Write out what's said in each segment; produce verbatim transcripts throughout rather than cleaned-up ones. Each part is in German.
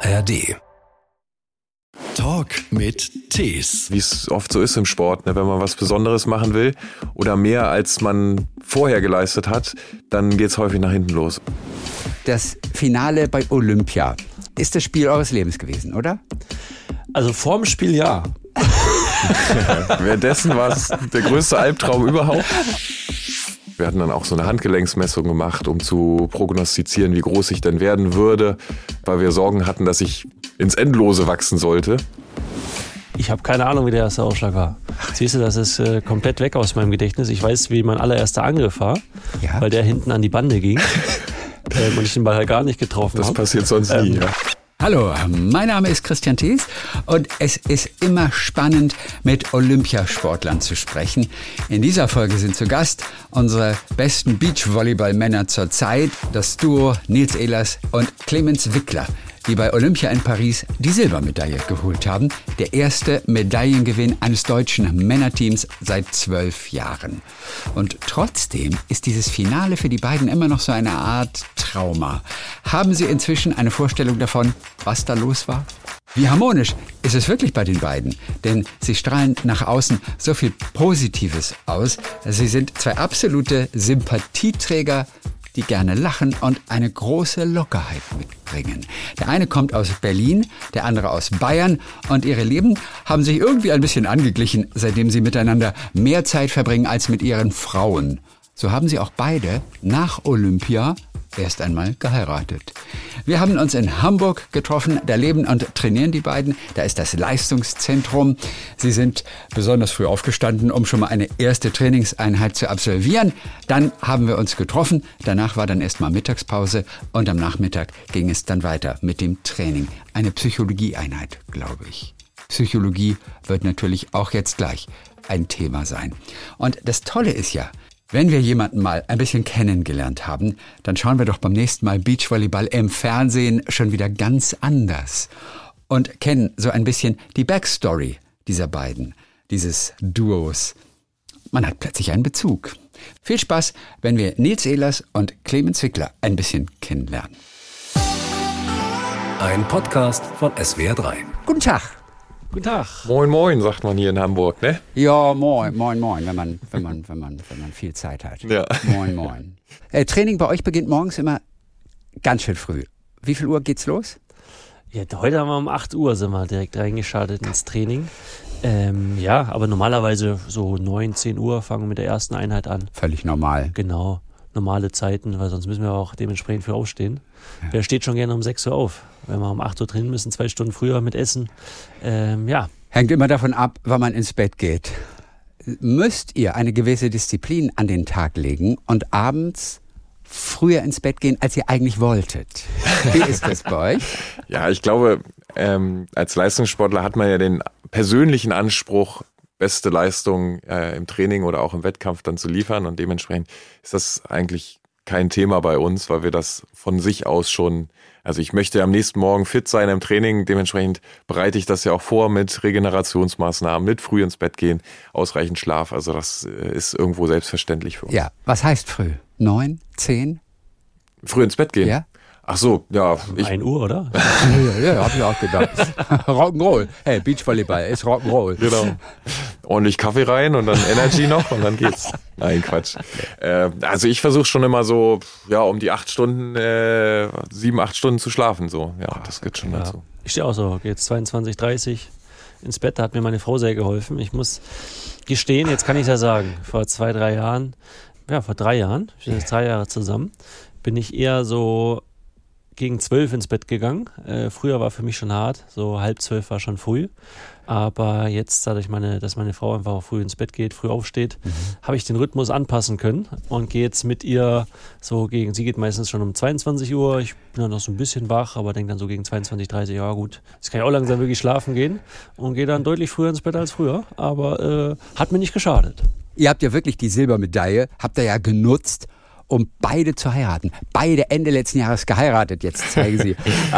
R D. Talk mit Tees. Wie es oft so ist im Sport, ne? Wenn man was Besonderes machen will oder mehr als man vorher geleistet hat, dann geht es häufig nach hinten los. Das Finale bei Olympia ist das Spiel eures Lebens gewesen, oder? Also vorm Spiel ja. Währenddessen war es der größte Albtraum überhaupt. Wir hatten dann auch so eine Handgelenksmessung gemacht, um zu prognostizieren, wie groß ich denn werden würde, weil wir Sorgen hatten, dass ich ins Endlose wachsen sollte. Ich habe keine Ahnung, wie der erste Ausschlag war. Siehst du, das ist äh, komplett weg aus meinem Gedächtnis. Ich weiß, wie mein allererster Angriff war, ja. Weil der hinten an die Bande ging ähm, und ich den Ball halt gar nicht getroffen habe. Das hab. passiert sonst ähm, nie, ja. Hallo, mein Name ist Christian Thees und es ist immer spannend, mit Olympiasportlern zu sprechen. In dieser Folge sind zu Gast unsere besten Beachvolleyball-Männer zur Zeit, das Duo Nils Ehlers und Clemens Wickler, die bei Olympia in Paris die Silbermedaille geholt haben. Der erste Medaillengewinn eines deutschen Männerteams seit zwölf Jahren. Und trotzdem ist dieses Finale für die beiden immer noch so eine Art Trauma. Haben Sie inzwischen eine Vorstellung davon, was da los war? Wie harmonisch ist es wirklich bei den beiden? Denn sie strahlen nach außen so viel Positives aus. Sie sind zwei absolute Sympathieträger, die gerne lachen und eine große Lockerheit mitbringen. Der eine kommt aus Berlin, der andere aus Bayern und ihre Leben haben sich irgendwie ein bisschen angeglichen, seitdem sie miteinander mehr Zeit verbringen als mit ihren Frauen. So haben sie auch beide nach Olympia erst einmal geheiratet. Wir haben uns in Hamburg getroffen, da leben und trainieren die beiden, da ist das Leistungszentrum. Sie sind besonders früh aufgestanden, um schon mal eine erste Trainingseinheit zu absolvieren. Dann haben wir uns getroffen, danach war dann erstmal Mittagspause und am Nachmittag ging es dann weiter mit dem Training. Eine Psychologieeinheit, glaube ich. Psychologie wird natürlich auch jetzt gleich ein Thema sein. Und das Tolle ist ja, wenn wir jemanden mal ein bisschen kennengelernt haben, dann schauen wir doch beim nächsten Mal Beachvolleyball im Fernsehen schon wieder ganz anders und kennen so ein bisschen die Backstory dieser beiden, dieses Duos. Man hat plötzlich einen Bezug. Viel Spaß, wenn wir Nils Ehlers und Clemens Wickler ein bisschen kennenlernen. Ein Podcast von S W R drei. Guten Tag. Guten Tag. Moin, moin, sagt man hier in Hamburg, ne? Ja, moin, moin, moin, wenn man, wenn man, wenn man, wenn man viel Zeit hat. Ja. Moin, moin. Äh, Training bei euch beginnt morgens immer ganz schön früh. Wie viel Uhr geht's los? Ja, heute haben wir um acht Uhr sind wir direkt reingeschaltet ins Training. Ähm, ja, aber normalerweise so neun, zehn Uhr fangen wir mit der ersten Einheit an. Völlig normal. Genau, normale Zeiten, weil sonst müssen wir auch dementsprechend früh aufstehen. Ja. Wer steht schon gerne um sechs Uhr auf? Wenn wir um acht Uhr trainieren müssen, zwei Stunden früher mit Essen. Ähm, ja. Hängt immer davon ab, wann man ins Bett geht. Müsst ihr eine gewisse Disziplin an den Tag legen und abends früher ins Bett gehen, als ihr eigentlich wolltet? Wie ist das bei euch? Ja, ich glaube, ähm, als Leistungssportler hat man ja den persönlichen Anspruch, beste Leistung äh, im Training oder auch im Wettkampf dann zu liefern. Und dementsprechend ist das eigentlich kein Thema bei uns, weil wir das von sich aus schon, also ich möchte am nächsten Morgen fit sein im Training, dementsprechend bereite ich das ja auch vor mit Regenerationsmaßnahmen, mit früh ins Bett gehen, ausreichend Schlaf, also das ist irgendwo selbstverständlich für uns. Ja, was heißt früh? Neun, zehn? Früh ins Bett gehen? Ja. Ach so, ja. Ich, ein Uhr, oder? ja, ja, ja, hab ich auch gedacht. Rock'n'Roll. Hey, Beachvolleyball ist Rock'n'Roll. Genau. Ordentlich Kaffee rein und dann Energy noch und dann geht's. Nein, Quatsch. Äh, also ich versuche schon immer so, ja, um die acht Stunden, äh, sieben, acht Stunden zu schlafen. So, ja, das geht schon ja. dazu. Ich stehe auch so, jetzt zweiundzwanzig, dreißig ins Bett. Da hat mir meine Frau sehr geholfen. Ich muss gestehen, jetzt kann ich ja sagen, vor zwei, drei Jahren, ja, vor drei Jahren, wir sind jetzt drei Jahre zusammen, bin ich eher so gegen zwölf ins Bett gegangen. Äh, früher war für mich schon hart, so halb zwölf war schon früh. Aber jetzt, dadurch, meine, dass meine Frau einfach auch früh ins Bett geht, früh aufsteht, mhm. habe ich den Rhythmus anpassen können und gehe jetzt mit ihr so gegen, sie geht meistens schon um zweiundzwanzig Uhr, ich bin dann noch so ein bisschen wach, aber denke dann so gegen zweiundzwanzig, dreißig, ja gut, jetzt kann ich auch langsam wirklich schlafen gehen und gehe dann deutlich früher ins Bett als früher, aber äh, hat mir nicht geschadet. Ihr habt ja wirklich die Silbermedaille, habt ihr ja genutzt, um beide zu heiraten. Beide Ende letzten Jahres geheiratet, jetzt zeigen sie.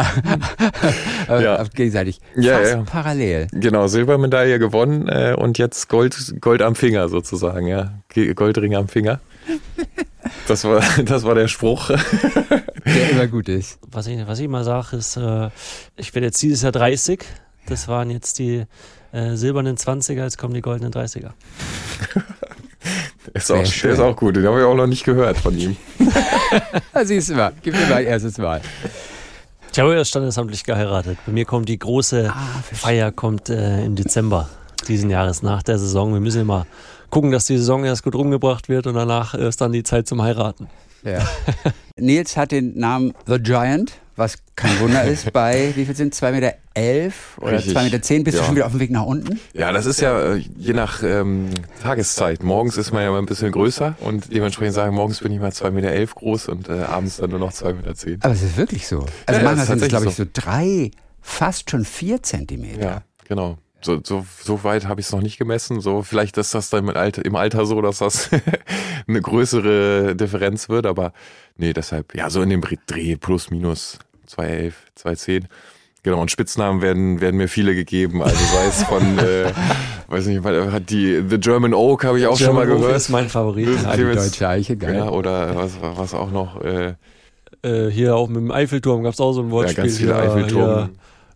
ja. Gegenseitig. Ja, Fast ja. parallel. Genau, Silbermedaille gewonnen äh, und jetzt Gold, Gold am Finger sozusagen, ja. Goldring am Finger. Das war, das war der Spruch. Der immer gut ist. Was ich, was ich mal sage, ist, äh, ich werde jetzt dieses Jahr dreißig. Das waren jetzt die äh, silbernen zwanziger, jetzt kommen die goldenen dreißiger. Ist auch, der ist auch gut, den habe ich auch noch nicht gehört von ihm. Siehst du mal, gib mir mein erstes Mal. Ich habe erst standesamtlich geheiratet. Bei mir kommt die große ah, Feier kommt äh, im Dezember diesen Jahres nach der Saison. Wir müssen immer gucken, dass die Saison erst gut rumgebracht wird und danach ist dann die Zeit zum Heiraten. Ja. Nils hat den Namen The Giant, was kein Wunder ist, bei, wie viel sind zwei Meter elf oder Richtig. zwei Meter zehn? Bist ja. du schon wieder auf dem Weg nach unten? Ja, das ist ja je nach ähm, Tageszeit. Morgens ist man ja mal ein bisschen größer und dementsprechend sagen, morgens bin ich mal zwei Meter elf groß und äh, abends dann nur noch zwei Meter zehn. Aber es ist wirklich so. Also ja, manchmal sind es, glaube ich, so. so drei, fast schon vier Zentimeter. Ja, genau. So, so, so weit habe ich es noch nicht gemessen. So, vielleicht ist das dann im Alter, im Alter so, dass das eine größere Differenz wird. Aber nee, deshalb, ja, so in dem Dreh plus minus zwei elf, zwei zehn. Genau, und Spitznamen werden, werden mir viele gegeben. Also sei es von, äh, weiß nicht, hat die The German Oak habe ich auch German schon mal Oak gehört. ist mein Favorit. Ja, die deutsche Eiche, geil. Ja, oder was, was auch noch. Äh, äh, hier auch mit dem Eiffelturm gab es auch so ein Wortspiel. Ja, ganz viele Eiffelturm.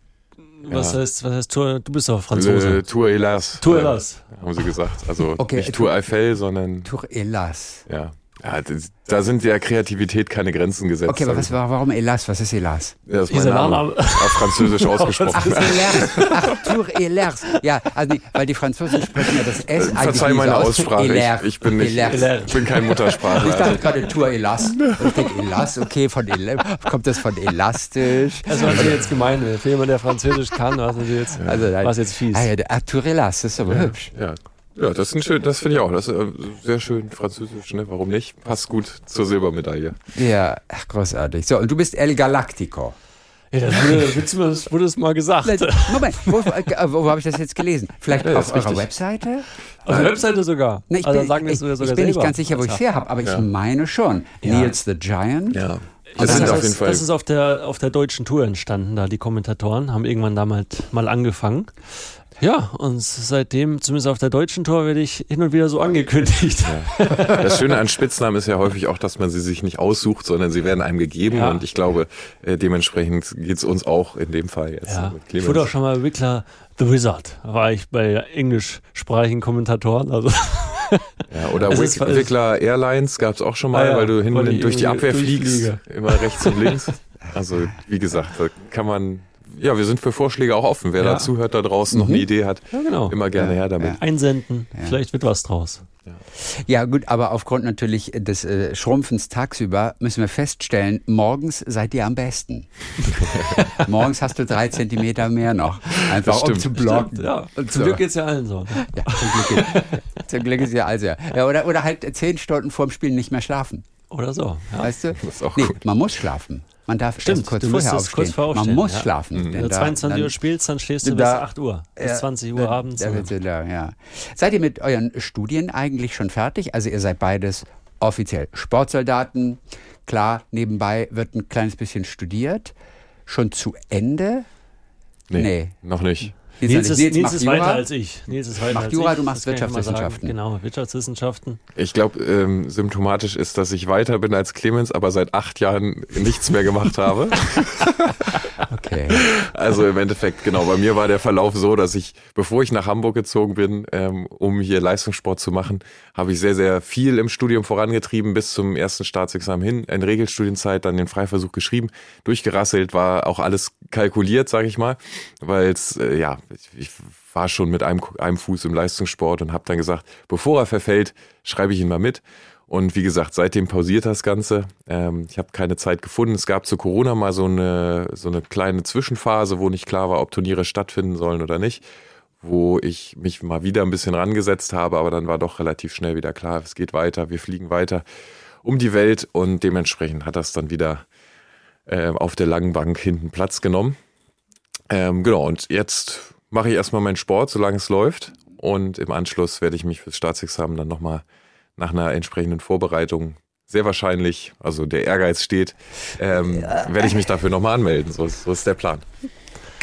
Was ja. heißt, was heißt Tour? Du bist doch Franzose. Le, Tour Hélas. Tour Hélas. Äh, haben sie gesagt. Also okay, nicht Tour Eiffel, sondern Tour Hélas. Ja. Ja, das, da sind der Kreativität keine Grenzen gesetzt. Okay, aber was, warum Hélas? Was ist Hélas? Ja, das ist mein Name, Name. auf Französisch ausgesprochen. Ach, Hélas. Ach, Tour Hélas. Ja, also die, weil die Franzosen sprechen ja das S eigentlich Verzeih meine aus. Aussprache, ich, ich, bin nicht, ich bin kein Muttersprachler. Ich dachte gerade Tour Hélas. Ich denke Hélas, okay, von Hélas, kommt das von elastisch? Das war jetzt gemein. Für jemanden, der Französisch kann, war es jetzt, also, jetzt fies. Ah ja, der ah, Tour Hélas, das ist aber ja, hübsch. Ja. Ja, das ist ein schön, das finde ich auch. Das ist äh, sehr schön französisch, ne? Warum nicht? Passt gut zur Silbermedaille. Ja, ach, großartig. So, und du bist El Galactico. Ja, das wurde, das wurde es mal gesagt. Moment, wo, wo, wo habe ich das jetzt gelesen? Vielleicht ja, auf eurer richtig. Webseite? Auf der Webseite sogar. Ne, ich also bin, sagen wir ich, sogar ich bin selber. nicht ganz sicher, wo ich es her habe, aber ja. ich meine schon. Ja. Nils the Giant. Ja. Das, Das, sind ist, auf jeden Fall. das ist auf der, auf der deutschen Tour entstanden, da die Kommentatoren haben irgendwann damals mal angefangen. Ja, und seitdem, zumindest auf der deutschen Tour, werde ich hin und wieder so angekündigt. Ja. Das Schöne an Spitznamen ist ja häufig auch, dass man sie sich nicht aussucht, sondern sie werden einem gegeben. Ja. Und ich glaube, äh, dementsprechend geht es uns auch in dem Fall jetzt. Ja. Mit Clemens. Ich wurde auch schon mal Wickler The Wizard, war ich bei englischsprachigen Kommentatoren. Also ja, oder es Wick, ist, Wickler Airlines gab es auch schon mal, ah, ja, weil du hinten weil durch die Abwehr fliegst, immer rechts und links. Also wie gesagt, da kann man... Ja, wir sind für Vorschläge auch offen. Wer ja. da zuhört da draußen, mhm. noch eine Idee hat, ja, genau. immer gerne ja. her damit. Ja. Einsenden, ja. vielleicht wird was draus. Ja. ja gut, aber aufgrund natürlich des äh, Schrumpfens tagsüber müssen wir feststellen, morgens seid ihr am besten. Morgens hast du drei Zentimeter mehr noch. Einfach um zu blocken. Stimmt, ja. Und zum so. Glück geht es ja allen so. Ja, zum Glück, zum Glück ist ja alles ja. ja oder, oder halt zehn Stunden vorm Spielen nicht mehr schlafen. Oder so. Ja. Weißt du? Das ist auch nee, gut. Man muss schlafen. Man darf Stimmt, erst kurz du vorher aufstehen. Kurz vorher Man muss ja. schlafen. Mhm. Wenn du zweiundzwanzig Uhr spielst, dann schläfst du da, bis acht Uhr, bis ja, zwanzig Uhr abends. Da, da, da, ja. Seid ihr mit euren Studien eigentlich schon fertig? Also ihr seid beides offiziell Sportsoldaten. Klar, nebenbei wird ein kleines bisschen studiert. Schon zu Ende? Nee, nee. noch nicht. Nils, Nils, ist, Nils, Nils ist weiter Jura. als ich. Nils ist weiter macht als Jura, ich. du machst Wirtschaftswissenschaften. Genau, Wirtschaftswissenschaften. Ich glaube, ähm, symptomatisch ist, dass ich weiter bin als Clemens, aber seit acht Jahren nichts mehr gemacht habe. Okay. Also im Endeffekt, genau, bei mir war der Verlauf so, dass ich, bevor ich nach Hamburg gezogen bin, ähm, um hier Leistungssport zu machen, habe ich sehr, sehr viel im Studium vorangetrieben, bis zum ersten Staatsexamen hin, in Regelstudienzeit, dann den Freiversuch geschrieben, durchgerasselt, war auch alles kalkuliert, sage ich mal, weil es, äh, ja, ich, ich war schon mit einem, einem Fuß im Leistungssport und habe dann gesagt, bevor er verfällt, schreibe ich ihn mal mit. Und wie gesagt, seitdem pausiert das Ganze. Ähm, ich habe keine Zeit gefunden. Es gab zu Corona mal so eine, so eine kleine Zwischenphase, wo nicht klar war, ob Turniere stattfinden sollen oder nicht, wo ich mich mal wieder ein bisschen rangesetzt habe, aber dann war doch relativ schnell wieder klar, es geht weiter, wir fliegen weiter um die Welt und dementsprechend hat das dann wieder äh, auf der langen Bank hinten Platz genommen. Ähm, genau, und jetzt mache ich erstmal meinen Sport, solange es läuft. Und im Anschluss werde ich mich fürs Staatsexamen dann nochmal nach einer entsprechenden Vorbereitung, sehr wahrscheinlich, also der Ehrgeiz steht, ähm, ja. werde ich mich dafür nochmal anmelden. So ist, so ist der Plan.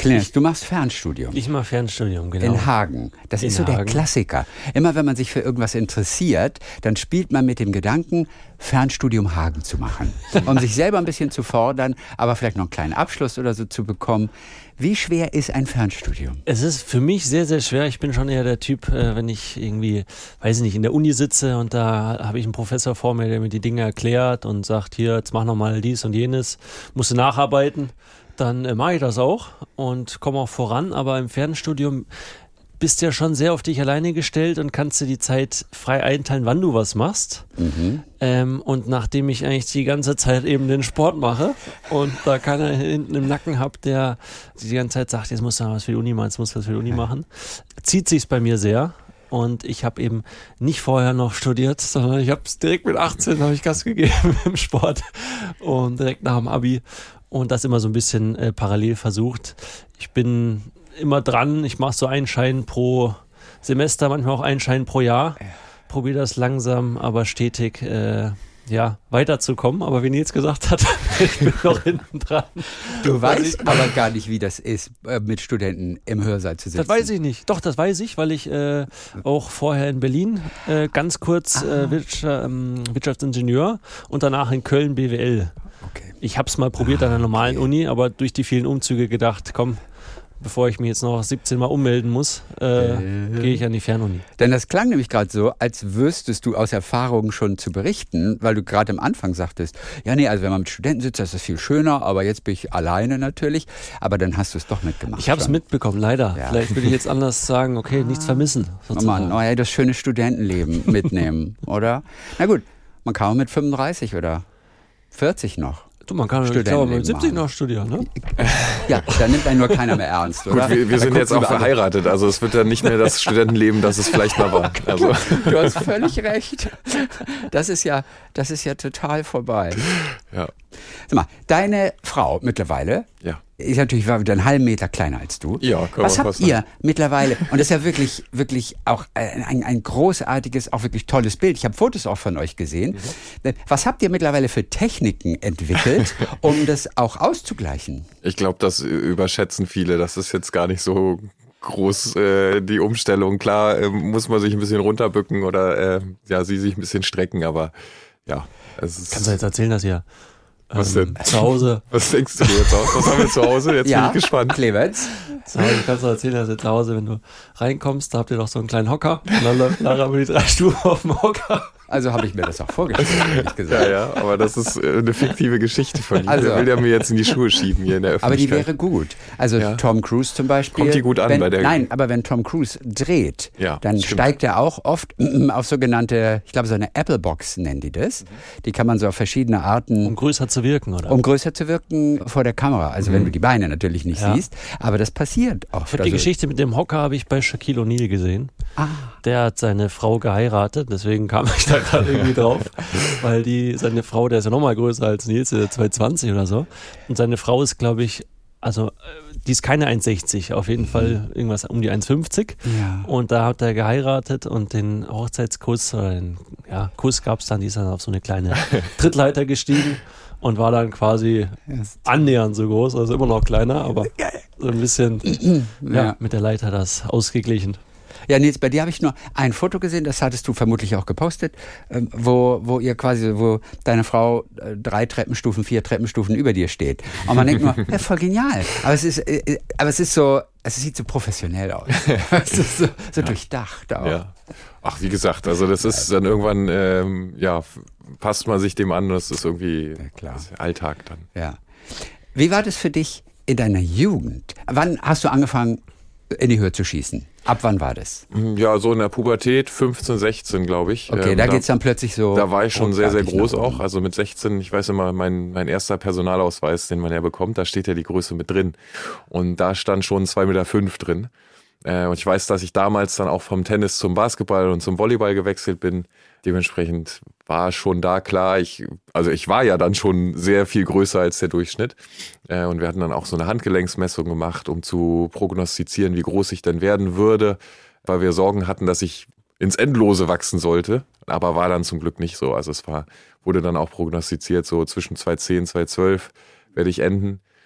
Clemens, du machst Fernstudium. Ich mache Fernstudium, genau. In Hagen. Das In ist so der Hagen. Klassiker. Immer wenn man sich für irgendwas interessiert, dann spielt man mit dem Gedanken, Fernstudium Hagen zu machen. Um sich selber ein bisschen zu fordern, aber vielleicht noch einen kleinen Abschluss oder so zu bekommen. Wie schwer ist ein Fernstudium? Es ist für mich sehr, sehr schwer. Ich bin schon eher der Typ, äh, wenn ich irgendwie, weiß ich nicht, in der Uni sitze und da habe ich einen Professor vor mir, der mir die Dinge erklärt und sagt, hier, jetzt mach nochmal dies und jenes, musst du nacharbeiten, dann äh, mache ich das auch und komme auch voran. Aber im Fernstudium bist du ja schon sehr auf dich alleine gestellt und kannst dir die Zeit frei einteilen, wann du was machst. Mhm. Ähm, und nachdem ich eigentlich die ganze Zeit eben den Sport mache und da keiner hinten im Nacken habe, der die ganze Zeit sagt, jetzt musst du was für die Uni machen, jetzt musst du was für die Uni machen, zieht sich's bei mir sehr. Und ich habe eben nicht vorher noch studiert, sondern ich habe es direkt mit achtzehn habe ich Gas gegeben im Sport und direkt nach dem Abi und das immer so ein bisschen äh, parallel versucht. Ich bin immer dran, ich mache so einen Schein pro Semester, manchmal auch einen Schein pro Jahr. Probiere das langsam, aber stetig äh, ja, weiterzukommen. Aber wie Nils gesagt hat, ich bin noch hinten dran. Du weißt aber gar nicht, wie das ist, mit Studenten im Hörsaal zu sitzen. Das weiß ich nicht. Doch, das weiß ich, weil ich äh, auch vorher in Berlin äh, ganz kurz äh, Wirtschaft, ähm, Wirtschaftsingenieur und danach in Köln B W L. Okay. Ich habe es mal probiert an der normalen okay. Uni, aber durch die vielen Umzüge gedacht, komm, bevor ich mich jetzt noch siebzehn Mal ummelden muss, äh, äh. gehe ich an die Fernuni. Denn das klang nämlich gerade so, als wüsstest du aus Erfahrung schon zu berichten, weil du gerade am Anfang sagtest, ja nee, also wenn man mit Studenten sitzt, das ist viel schöner, aber jetzt bin ich alleine natürlich, aber dann hast du es doch mitgemacht. Ich habe es mitbekommen, leider. Ja. Vielleicht würde ich jetzt anders sagen, okay, nichts vermissen. Oh Mann, oh ja, das schöne Studentenleben mitnehmen, oder? Na gut, man kann auch mit fünfunddreißig oder vierzig noch. Du, man kann ich glaube, mit siebzig noch studieren, ne? Ja, da nimmt einen nur keiner mehr ernst, oder? Gut, wir, wir sind jetzt auch verheiratet, also es wird dann nicht mehr das Studentenleben, das es vielleicht mal war. Also. Du hast völlig recht. Das ist ja, das ist ja total vorbei. Ja. Sag mal, deine Frau mittlerweile ja. ist natürlich wieder einen halben Meter kleiner als du. Ja, kann Was man habt fast ihr sagen. mittlerweile, und das ist ja wirklich, wirklich auch ein, ein großartiges, auch wirklich tolles Bild. Ich habe Fotos auch von euch gesehen. Mhm. Was habt ihr mittlerweile für Techniken entwickelt, um das auch auszugleichen? Ich glaube, das überschätzen viele. Das ist jetzt gar nicht so groß, äh, die Umstellung. Klar, äh, muss man sich ein bisschen runterbücken oder äh, ja, sie sich ein bisschen strecken, aber ja. Es ist Kannst du jetzt erzählen, dass ihr Was ähm, denn? zu Hause... Was denkst du dir jetzt aus? Was haben wir zu Hause? Jetzt Ja, bin ich gespannt. Clemens? Zu Hause, kannst du erzählen, dass ihr zu Hause, wenn du reinkommst, da habt ihr doch so einen kleinen Hocker und dann läuft Lara über die drei Stufen auf dem Hocker. Also habe ich mir das auch vorgestellt, ehrlich gesagt. Ja, ja, aber das ist äh, eine fiktive Geschichte von ihm. Also. Der will ja mir jetzt in die Schuhe schieben hier in der Aber die Öffentlichkeit. wäre gut. Also Ja. Tom Cruise zum Beispiel. Kommt die gut an wenn, bei der- Nein, aber wenn Tom Cruise dreht, Ja, dann stimmt. steigt er auch oft auf sogenannte, ich glaube so eine Apple-Box nennen die das. Die kann man so auf verschiedene Arten, Um größer zu wirken, oder? um größer zu wirken vor der Kamera. Also wenn du die Beine natürlich nicht Ja. siehst. Aber das passiert oft. Ich habe die Also- Geschichte mit dem Hocker habe ich bei Shaquille O'Neal gesehen. Ah, Der hat seine Frau geheiratet, deswegen kam ich da gerade irgendwie drauf, weil die, seine Frau, der ist ja nochmal größer als Nils, der ist zwei zwanzig oder so. Und seine Frau ist, glaube ich, also äh, die ist keine eins sechzig, auf jeden Fall irgendwas um die eins fünfzig. ja. Und da hat er geheiratet und den Hochzeitskuss, oder den ja, Kuss gab es dann, die ist dann auf so eine kleine Trittleiter gestiegen und war dann quasi annähernd so groß, also immer noch kleiner, aber so ein bisschen ja, Ja. mit der Leiter das ausgeglichen. Ja, Nils, bei dir habe ich nur ein Foto gesehen, das hattest du vermutlich auch gepostet, ähm, wo, wo ihr quasi, wo deine Frau äh, drei Treppenstufen, vier Treppenstufen über dir steht. Und man denkt nur, ja, voll genial. Aber es ist, äh, aber es ist so, es sieht so professionell aus. Es ist so, so durchdacht auch. Ja. Ach, wie gesagt, also das ist dann irgendwann, ähm, ja, passt man sich dem an, das ist irgendwie klar. das ist Alltag dann. Ja. Wie war das für dich in deiner Jugend? Wann hast du angefangen, in die Höhe zu schießen? Ab wann war das? Ja, so in der Pubertät, fünfzehn, sechzehn, glaube ich. Okay, Ähm, da geht's dann plötzlich so. Da war ich schon sehr, sehr ruckartig groß nach oben. auch. Also mit sechzehn, ich weiß immer, mein, mein erster Personalausweis, den man ja bekommt, da steht ja die Größe mit drin. Und da stand schon zwei Komma fünf Meter drin. Äh, und ich weiß, dass ich damals dann auch vom Tennis zum Basketball und zum Volleyball gewechselt bin. Dementsprechend war schon da klar, ich, also ich war ja dann schon sehr viel größer als der Durchschnitt. Äh, und wir hatten dann auch so eine Handgelenksmessung gemacht, um zu prognostizieren, wie groß ich denn werden würde, weil wir Sorgen hatten, dass ich ins Endlose wachsen sollte. Aber war dann zum Glück nicht so. Also es war, wurde dann auch prognostiziert, so zwischen zwei Komma zehn, zwei Komma zwölf werde ich enden.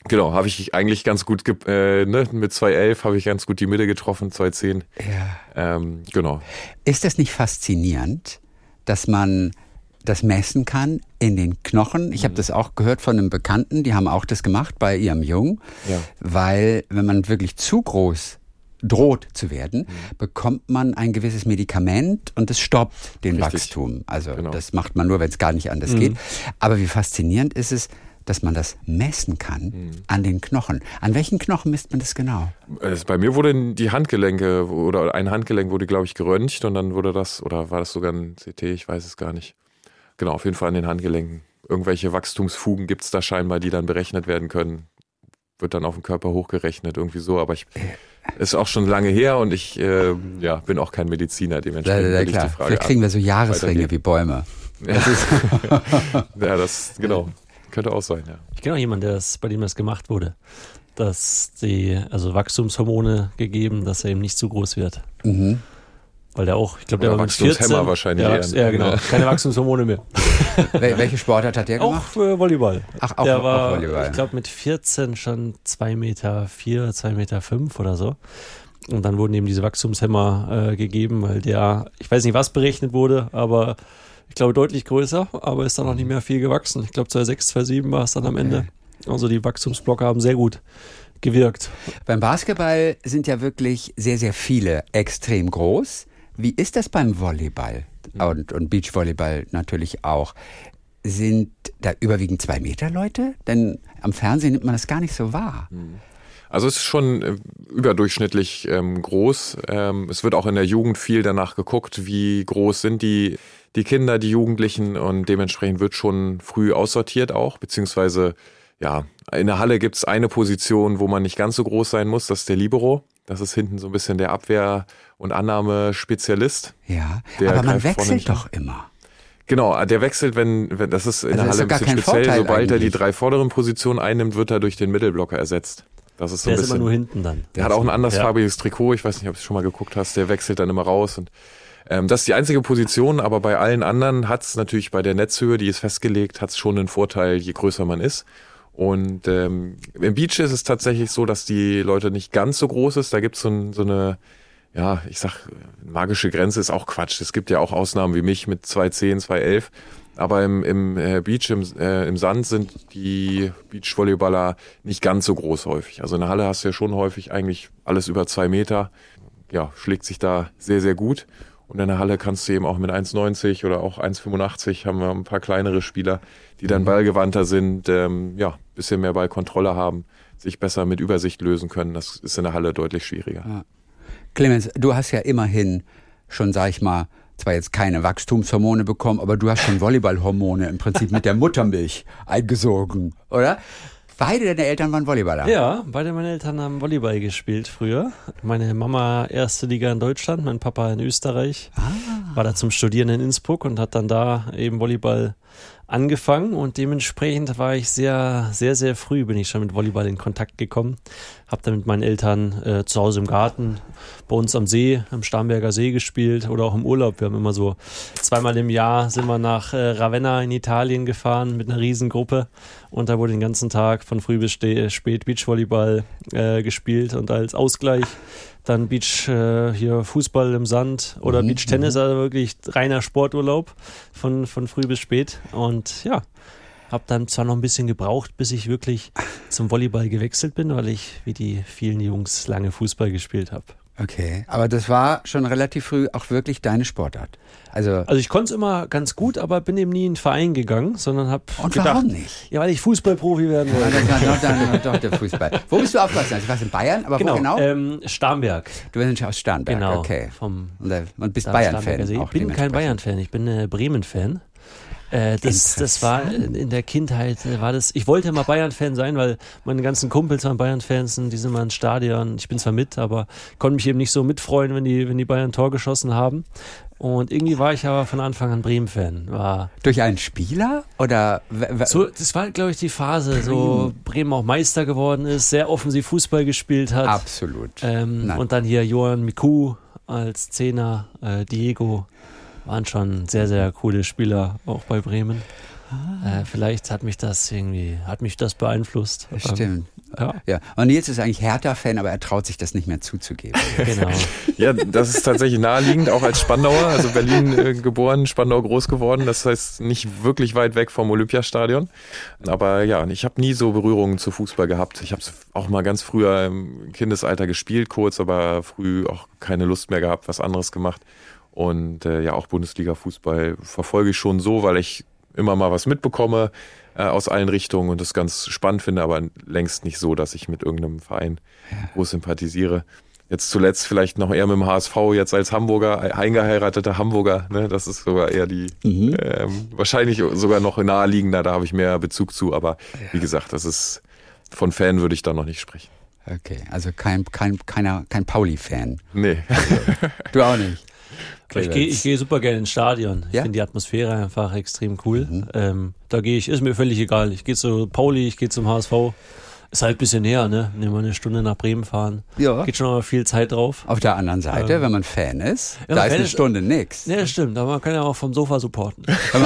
Genau, habe ich eigentlich ganz gut, ge- äh, ne, mit zwei elf habe ich ganz gut die Mitte getroffen, zwei zehn. Ja. Ähm, genau. Ist das nicht faszinierend, dass man das messen kann in den Knochen? Ich habe das auch gehört von einem Bekannten, die haben auch das gemacht bei ihrem Jungen, Ja. weil wenn man wirklich zu groß droht zu werden, mhm. bekommt man ein gewisses Medikament und es stoppt den Richtig. Wachstum. Also Genau. das macht man nur, wenn es gar nicht anders Mhm. geht. Aber wie faszinierend ist es, dass man das messen kann Mhm. an den Knochen. An welchen Knochen misst man das genau? Es, bei mir wurden die Handgelenke oder ein Handgelenk wurde, glaube ich, geröntgt und dann wurde das, oder war das sogar ein C T, ich weiß es gar nicht. Genau, auf jeden Fall an den Handgelenken. Irgendwelche Wachstumsfugen gibt es da scheinbar, die dann berechnet werden können. Wird dann auf den Körper hochgerechnet, irgendwie so. Aber ich ist auch schon lange her und ich äh, ja, bin auch kein Mediziner, dementsprechend Ja, ja, will ich klar. die Frage Vielleicht kriegen wir so Jahresringe weitergeben. wie Bäume. Das ist ja, das, genau. Könnte auch sein, ja. Ich kenne auch jemanden, der das, bei dem das gemacht wurde. Dass die, also Wachstumshormone gegeben, dass er eben nicht zu groß wird. Mhm. Weil der auch, ich glaube, der Oder war mit Wachstumshemmer vierzehn. wahrscheinlich Ja, eher. Wachs- ja, genau. Keine Wachstumshormone mehr. Wel welche Sportart hat der gemacht? Auch äh, Volleyball. Ach, auch, der auch war, Volleyball. ich glaube, mit vierzehn schon zwei Meter vier, zwei Meter fünf oder so. Und dann wurden ihm diese Wachstumshemmer äh, gegeben, weil der, ich weiß nicht, was berechnet wurde, aber ich glaube deutlich größer, aber ist dann noch nicht mehr viel gewachsen. Ich glaube zwei Komma sechs, zwei Komma sieben war es dann am Okay. Ende. Also die Wachstumsblocker haben sehr gut gewirkt. Beim Basketball sind ja wirklich sehr, sehr viele extrem groß. Wie ist das beim Volleyball? Und, und Beachvolleyball natürlich auch. Sind da überwiegend zwei Meter Leute? Denn am Fernsehen nimmt man das gar nicht so wahr. Also es ist schon äh, überdurchschnittlich ähm, groß. Ähm, es wird auch in der Jugend viel danach geguckt, wie groß sind die, die Kinder, die Jugendlichen, und dementsprechend wird schon früh aussortiert auch, beziehungsweise ja, in der Halle gibt es eine Position, wo man nicht ganz so groß sein muss, das ist der Libero. Das ist hinten so ein bisschen der Abwehr- und Annahmespezialist. Ja, Der aber man greift vorne wechselt nicht an. doch immer. Genau, der wechselt, wenn, wenn das ist in Also der ist Halle ein doch gar bisschen kein speziell, Vorteil sobald er die eigentlich. drei vorderen Positionen einnimmt, wird er durch den Mittelblocker ersetzt. Das ist so Der ein ist immer bisschen. nur hinten dann. Der hat auch ein Ja. andersfarbiges Trikot, ich weiß nicht, ob du es schon mal geguckt hast, der wechselt dann immer raus. Und ähm, das ist die einzige Position, aber bei allen anderen hat es natürlich bei der Netzhöhe, die ist festgelegt, hat es schon einen Vorteil, je größer man ist. Und ähm, im Beach ist es tatsächlich so, dass die Leute nicht ganz so groß ist. Da gibt so ein, so eine, ja, ich sag, magische Grenze ist auch Quatsch. Es gibt ja auch Ausnahmen wie mich mit zwei zehn, zwei elf. Aber im, im äh, Beach, im, äh, im Sand sind die Beachvolleyballer nicht ganz so groß häufig. Also in der Halle hast du ja schon häufig eigentlich alles über zwei Meter. Ja, schlägt sich da sehr, sehr gut. Und in der Halle kannst du eben auch mit eins neunzig oder auch eins fünfundachtzig haben wir ein paar kleinere Spieler, die dann ballgewandter sind, ähm, ja, bisschen mehr Ballkontrolle haben, sich besser mit Übersicht lösen können. Das ist in der Halle deutlich schwieriger. Ja. Clemens, du hast ja immerhin schon, sag ich mal, zwar jetzt keine Wachstumshormone bekommen, aber du hast schon Volleyballhormone im Prinzip mit der Muttermilch eingesogen, oder? Beide deine Eltern waren Volleyballer. Ja, beide meine Eltern haben Volleyball gespielt früher. Meine Mama erste Liga in Deutschland, mein Papa in Österreich. Ah. War da zum Studieren in Innsbruck und hat dann da eben Volleyball angefangen, und dementsprechend war ich sehr, sehr, sehr früh bin ich schon mit Volleyball in Kontakt gekommen. Hab dann mit meinen Eltern äh, zu Hause im Garten, bei uns am See, am Starnberger See gespielt oder auch im Urlaub. Wir haben immer so zweimal im Jahr sind wir nach äh, Ravenna in Italien gefahren mit einer Riesengruppe, und da wurde den ganzen Tag von früh bis ste- spät Beachvolleyball äh, gespielt, und als Ausgleich dann Beach, äh, hier Fußball im Sand oder Mhm, Beachtennis, also wirklich reiner Sporturlaub von, von früh bis spät. Und ja, habe dann zwar noch ein bisschen gebraucht, bis ich wirklich zum Volleyball gewechselt bin, weil ich wie die vielen Jungs lange Fußball gespielt habe. Okay, aber das war schon relativ früh auch wirklich deine Sportart. Also, Also ich konnte es immer ganz gut, aber bin eben nie in einen Verein gegangen, sondern habe und gedacht, warum nicht? ja, weil ich Fußballprofi werden Ja, wollte. das war doch, dann, doch der Fußball. Wo bist du aufgewachsen? Also, du warst in Bayern, aber Genau, wo genau? Ähm, Starnberg. Du bist aus Starnberg, Genau. okay. Vom Und, äh, und bist da Bayern-Fan. Starnberger See. auch Ich bin kein dementsprechend. Bayern-Fan, ich bin äh, Bremen-Fan. Äh, das, das war in, in der Kindheit, äh, war das, ich wollte immer Bayern-Fan sein, weil meine ganzen Kumpels waren Bayern-Fans und die sind mal ins Stadion. Ich bin zwar mit, aber konnte mich eben nicht so mitfreuen, wenn die, wenn die Bayern ein Tor geschossen haben. Und irgendwie war ich aber von Anfang an Bremen-Fan. War Durch einen Spieler? Oder? w- w- so, das war, glaube ich, die Phase, so Bremen auch Meister geworden ist, sehr offensiv Fußball gespielt hat. Absolut. Ähm, Nein. und dann hier Johan Miku als Zehner, äh, Diego, waren schon sehr, sehr coole Spieler, auch bei Bremen. Ah. Äh, vielleicht hat mich das irgendwie, hat mich das beeinflusst. Stimmt. Ja. Ja. Und Nils ist eigentlich Hertha-Fan, aber er traut sich das nicht mehr zuzugeben. Genau. Ja, das ist tatsächlich naheliegend, auch als Spandauer, also Berlin äh, geboren, Spandau groß geworden, das heißt nicht wirklich weit weg vom Olympiastadion. Aber ja, ich habe nie so Berührungen zu Fußball gehabt. Ich habe es auch mal ganz früher im Kindesalter gespielt, kurz, aber früh auch keine Lust mehr gehabt, was anderes gemacht. Und äh, ja, auch Bundesliga-Fußball verfolge ich schon so, weil ich immer mal was mitbekomme äh, aus allen Richtungen und das ganz spannend finde, aber längst nicht so, dass ich mit irgendeinem Verein groß sympathisiere. Jetzt zuletzt vielleicht noch eher mit dem H S V, jetzt als Hamburger, eingeheirateter Hamburger, ne? Das ist sogar eher die, mhm. ähm, wahrscheinlich sogar noch naheliegender, da habe ich mehr Bezug zu, aber ja. Wie gesagt, das ist, von Fan würde ich da noch nicht sprechen. Okay, also kein, kein, keiner, kein Pauli-Fan. Nee. Du auch nicht. Ich gehe ich geh super gerne ins Stadion. Ich ja? finde die Atmosphäre einfach extrem cool. Mhm. Ähm, da gehe ich, ist mir völlig egal. Ich gehe zu Pauli, ich gehe zum H S V. Ist halt ein bisschen näher, ne? Nehmen wir eine Stunde nach Bremen fahren. Ja. Geht schon mal viel Zeit drauf. Auf der anderen Seite, ähm, wenn man Fan ist, ja, da ist eine ist, Stunde nix. Ja, das stimmt. Aber man kann ja auch vom Sofa supporten.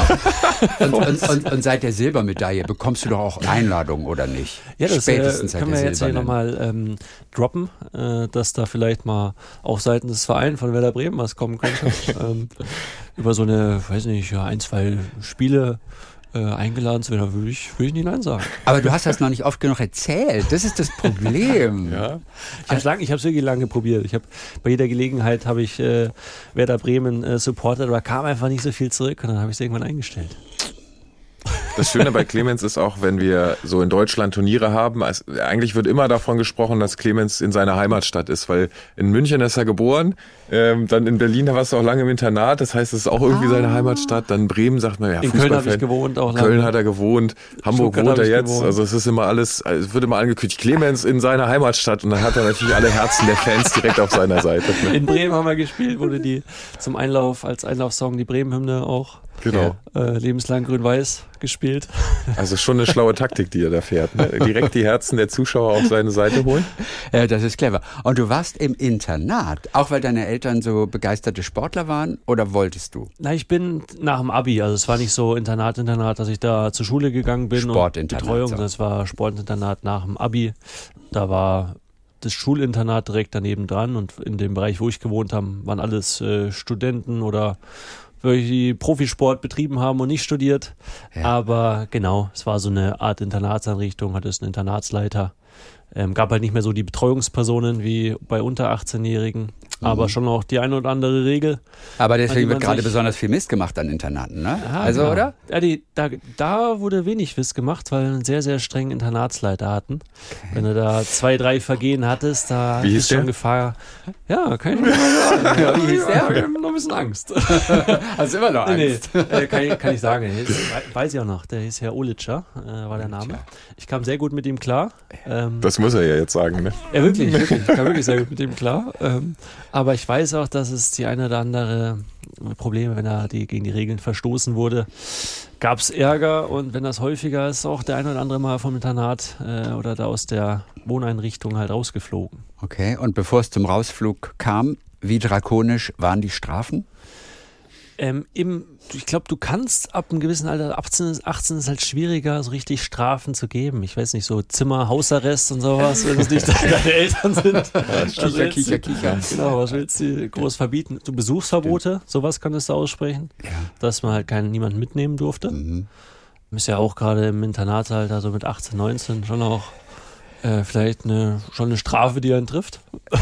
und, und, und, und seit der Silbermedaille bekommst du doch auch Einladungen, oder nicht? Ja, das Spätestens äh, können wir jetzt hier nochmal ähm, droppen, äh, dass da vielleicht mal auch seitens des Vereins von Werder Bremen was kommen könnte. ähm, über so eine, weiß nicht, ja, ein, zwei Spiele Äh, eingeladen zu werden, würde ich, würde ich nicht nein sagen. Aber du hast das noch nicht oft genug erzählt. Das ist das Problem. Ja. Ich habe es lang, ich habe es wirklich lange probiert. Ich habe bei jeder Gelegenheit habe ich äh, Werder Bremen äh, supportet, aber kam einfach nicht so viel zurück und dann habe ich es irgendwann eingestellt. Das Schöne bei Clemens ist auch, wenn wir so in Deutschland Turniere haben, also eigentlich wird immer davon gesprochen, dass Clemens in seiner Heimatstadt ist, weil in München ist er geboren, ähm, dann in Berlin, da warst du auch lange im Internat, das heißt, es ist auch irgendwie ah. seine Heimatstadt, dann Bremen sagt man, ja, in Köln habe ich gewohnt, auch lange. Köln hat er gewohnt, Hamburg Stuttgart wohnt er jetzt, gewohnt. Also es ist immer alles, es wird immer angekündigt, Clemens in seiner Heimatstadt und dann hat er natürlich alle Herzen der Fans direkt auf seiner Seite. In Bremen haben wir gespielt, wurde die zum Einlauf, als Einlaufsong die Bremen-Hymne auch Genau. Äh, lebenslang grün-weiß gespielt. Also schon eine schlaue Taktik, die er da fährt. Ne? Direkt die Herzen der Zuschauer auf seine Seite holen. Ja, das ist clever. Und du warst im Internat, auch weil deine Eltern so begeisterte Sportler waren, oder wolltest du? Na, ich bin nach dem Abi, also es war nicht so Internat, Internat, dass ich da zur Schule gegangen bin. Sportinternat. Und Betreuung, so. Das war Sportinternat nach dem Abi. Da war das Schulinternat direkt daneben dran und in dem Bereich, wo ich gewohnt habe, waren alles äh, Studenten oder welche die Profisport betrieben haben und nicht studiert. Ja. Aber genau, es war so eine Art Internatseinrichtung, hatte es einen Internatsleiter. Ähm, gab halt nicht mehr so die Betreuungspersonen wie bei unter achtzehnjährigen, mhm. aber schon auch die eine oder andere Regel. Aber deswegen wird gerade besonders viel Mist gemacht an Internaten, ne? Ja, also, genau. oder? Ja, die, da, da wurde wenig Mist gemacht, weil wir einen sehr, sehr strengen Internatsleiter hatten. Okay. Wenn du da zwei, drei Vergehen hattest, da wie ist schon der? Gefahr. Ja, kann ich nicht mal sagen. Ja, wie hieß der? Ich habe noch ein bisschen Angst. Hast du immer noch Angst? Nee, nee. Äh, kann, ich, kann ich sagen. Ist, weiß ich auch noch. Der hieß Herr Olitscher, äh, war der Name. Ich kam sehr gut mit ihm klar. Ähm, das muss er ja jetzt sagen, ne? Ja, wirklich, wirklich. Ich kam wirklich sehr gut mit ihm klar. Ähm, aber ich weiß auch, dass es die eine oder andere Probleme, wenn er die, gegen die Regeln verstoßen wurde, gab es Ärger, und wenn das häufiger ist, auch der eine oder andere mal vom Internat äh, oder da aus der Wohneinrichtung halt rausgeflogen. Okay, und bevor es zum Rausflug kam, wie drakonisch waren die Strafen? Ähm, im, ich glaube, du kannst ab einem gewissen Alter, achtzehn, achtzehn ist halt schwieriger, so richtig Strafen zu geben. Ich weiß nicht, so Zimmer, Hausarrest und sowas, wenn es nicht deine Eltern sind. Ja, kicher, kicher, kicher. Genau, was willst du groß verbieten? So Besuchsverbote, Stimmt. sowas könntest du aussprechen, ja. Dass man halt keinen, niemanden mitnehmen durfte. Mhm. Ist ja auch gerade im Internatsalter, so mit achtzehn, neunzehn, schon auch äh, vielleicht eine, schon eine Strafe, die einen trifft.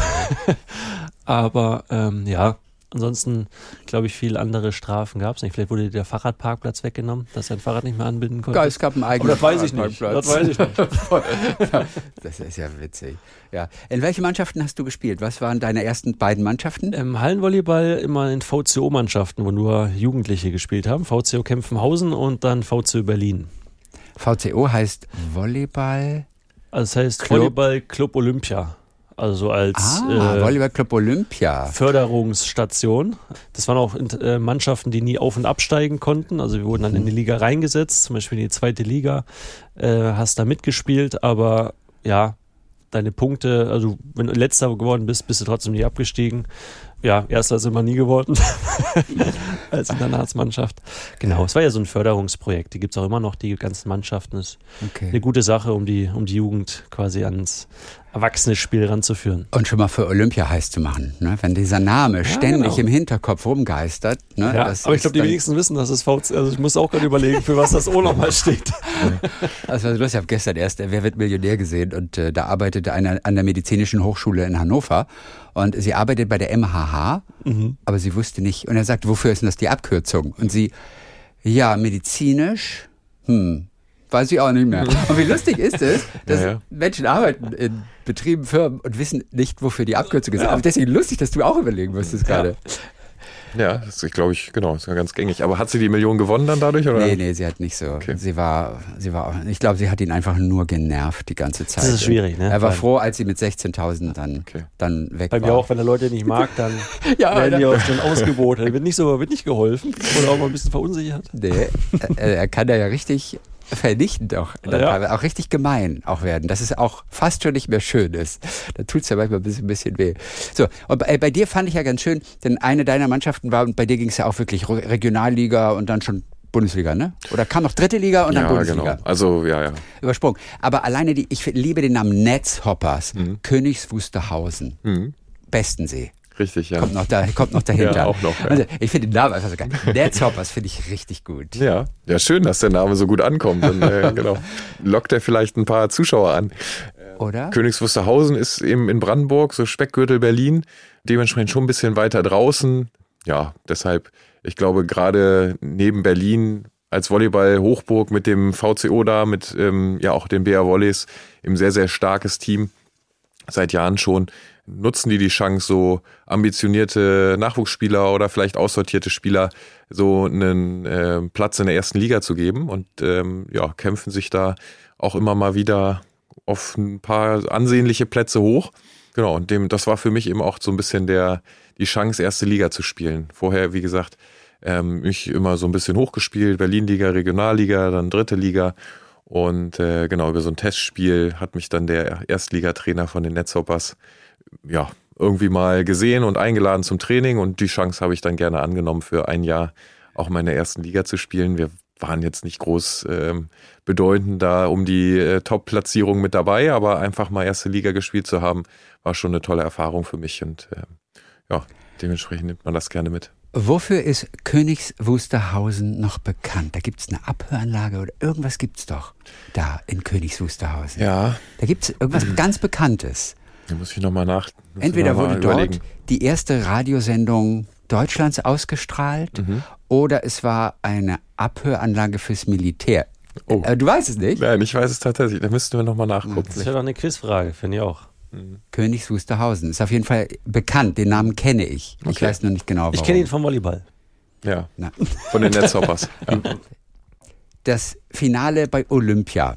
Aber ähm, ja, ansonsten, glaube ich, viele andere Strafen gab es nicht. Vielleicht wurde dir der Fahrradparkplatz weggenommen, dass er ein Fahrrad nicht mehr anbinden konnte. Ja, es gab einen eigenen das weiß ich nicht. Das weiß ich nicht. Das ist ja witzig. Ja. In welche Mannschaften hast du gespielt? Was waren deine ersten beiden Mannschaften? Im Hallenvolleyball immer in V C O-Mannschaften, wo nur Jugendliche gespielt haben. V C O Kempfenhausen und dann V C O Berlin. V C O heißt Volleyball? Also das heißt Club? Volleyball Club Olympia. Also so als ah, äh, Volleyball Club Olympia. Förderungsstation. Das waren auch äh, Mannschaften, die nie auf- und absteigen konnten. Also wir wurden dann in die Liga reingesetzt, zum Beispiel in die zweite Liga. Äh, hast da mitgespielt, aber ja, deine Punkte, also wenn du Letzter geworden bist, bist du trotzdem nicht abgestiegen. Ja, erster sind wir nie geworden als Internatsmannschaft. Genau, es war ja so ein Förderungsprojekt. Die gibt es auch immer noch, die ganzen Mannschaften. Das ist Okay. eine gute Sache, um die, um die Jugend quasi ans Erwachsene-Spiel ranzuführen. Und schon mal für Olympia heiß zu machen, ne? Wenn dieser Name ständig genau. im Hinterkopf rumgeistert. Ne? Ja, das aber ich ist glaube, die dann- wenigsten wissen, dass es V C, also ich muss auch gerade überlegen, für was das O nochmal steht. Also was los, ich habe gestern erst Wer wird Millionär gesehen und äh, da arbeitete einer an der Medizinischen Hochschule in Hannover und sie arbeitet bei der M H H, Mhm. aber sie wusste nicht und er sagt, wofür ist denn das die Abkürzung? Und sie, ja, medizinisch, hm, weiß ich auch nicht mehr. Und wie lustig ist es, dass Ja, ja. Menschen arbeiten in Betrieben, Firmen und wissen nicht, wofür die Abkürzung ist. Aber deswegen lustig, dass du auch überlegen musstest gerade. Ja, das ist, glaube ich, genau, ist ja ganz gängig. Aber hat sie die Million gewonnen dann dadurch? Oder? Nee, nee, sie hat nicht so. Okay. Sie war, sie war, auch- ich glaube, sie hat ihn einfach nur genervt die ganze Zeit. Das ist schwierig, ne? Er war Weil- froh, als sie mit sechzehntausend dann, Okay. dann weg Bei war. mir auch, wenn er Leute nicht mag, dann Ja, werden die Alter. auch schon ausgeboten. Da wird nicht so, wird nicht geholfen oder auch mal ein bisschen verunsichert. Nee, er, er kann da ja richtig vernichtend auch, dann Ja. teilweise auch richtig gemein auch werden, dass es auch fast schon nicht mehr schön ist. Da tut's ja manchmal ein bisschen, ein bisschen weh. So, und bei, bei dir fand ich ja ganz schön, denn eine deiner Mannschaften war, und bei dir ging's ja auch wirklich Re- Regionalliga und dann schon Bundesliga, ne? Oder kam noch dritte Liga und dann Ja, Bundesliga? genau. Also, ja, ja. Übersprungen. Aber alleine die, ich liebe den Namen Netzhoppers, Mhm. Königs Wusterhausen, Mhm. Bestensee. Richtig, ja. Kommt noch, da, kommt noch dahinter. Ja, auch noch, ja. Also, ich finde den Namen einfach so geil. Netzhoppers finde ich richtig gut. Ja, ja, schön, dass der Name so gut ankommt. Und, äh, genau. Lockt er vielleicht ein paar Zuschauer an. Oder? Königs Wusterhausen ist eben in Brandenburg, so Speckgürtel Berlin, dementsprechend schon ein bisschen weiter draußen. Ja, deshalb, ich glaube, gerade neben Berlin als Volleyball-Hochburg mit dem V C O da, mit ähm, ja auch den B R Volleys, eben sehr, sehr starkes Team, seit Jahren schon, nutzen die die Chance, so ambitionierte Nachwuchsspieler oder vielleicht aussortierte Spieler so einen äh, Platz in der ersten Liga zu geben und ähm, ja, kämpfen sich da auch immer mal wieder auf ein paar ansehnliche Plätze hoch. Genau, und dem, das war für mich eben auch so ein bisschen der, die Chance, erste Liga zu spielen. Vorher, wie gesagt, ähm, mich immer so ein bisschen hochgespielt, Berlin-Liga, Regionalliga, dann dritte Liga. Und äh, genau, über so ein Testspiel hat mich dann der Erstligatrainer von den Netzhoppers ja, irgendwie mal gesehen und eingeladen zum Training. Und die Chance habe ich dann gerne angenommen, für ein Jahr auch mal in der ersten Liga zu spielen. Wir waren jetzt nicht groß ähm, bedeutend da um die äh, Top-Platzierung mit dabei, aber einfach mal erste Liga gespielt zu haben, war schon eine tolle Erfahrung für mich. Und äh, ja, dementsprechend nimmt man das gerne mit. Wofür ist Königs Wusterhausen noch bekannt? Da gibt's eine Abhöranlage oder irgendwas gibt's doch da in Königs Wusterhausen. Ja, Da gibt's irgendwas ganz Bekanntes. da muss ich nochmal nach. muss ich Entweder noch mal wurde dort überlegen. die erste Radiosendung Deutschlands ausgestrahlt Mhm. oder es war eine Abhöranlage fürs Militär. Oh. Äh, Du weißt es nicht? Nein, ich weiß es tatsächlich. Da müssten wir nochmal nachgucken. Das ist ja doch eine Quizfrage, finde ich auch. Königs Wusterhausen ist auf jeden Fall bekannt. Den Namen kenne ich. Ich Okay. weiß nur nicht genau, warum. Ich kenne ihn vom Volleyball. Ja, Na. von den Netzhoppers. Ja. Das Finale bei Olympia.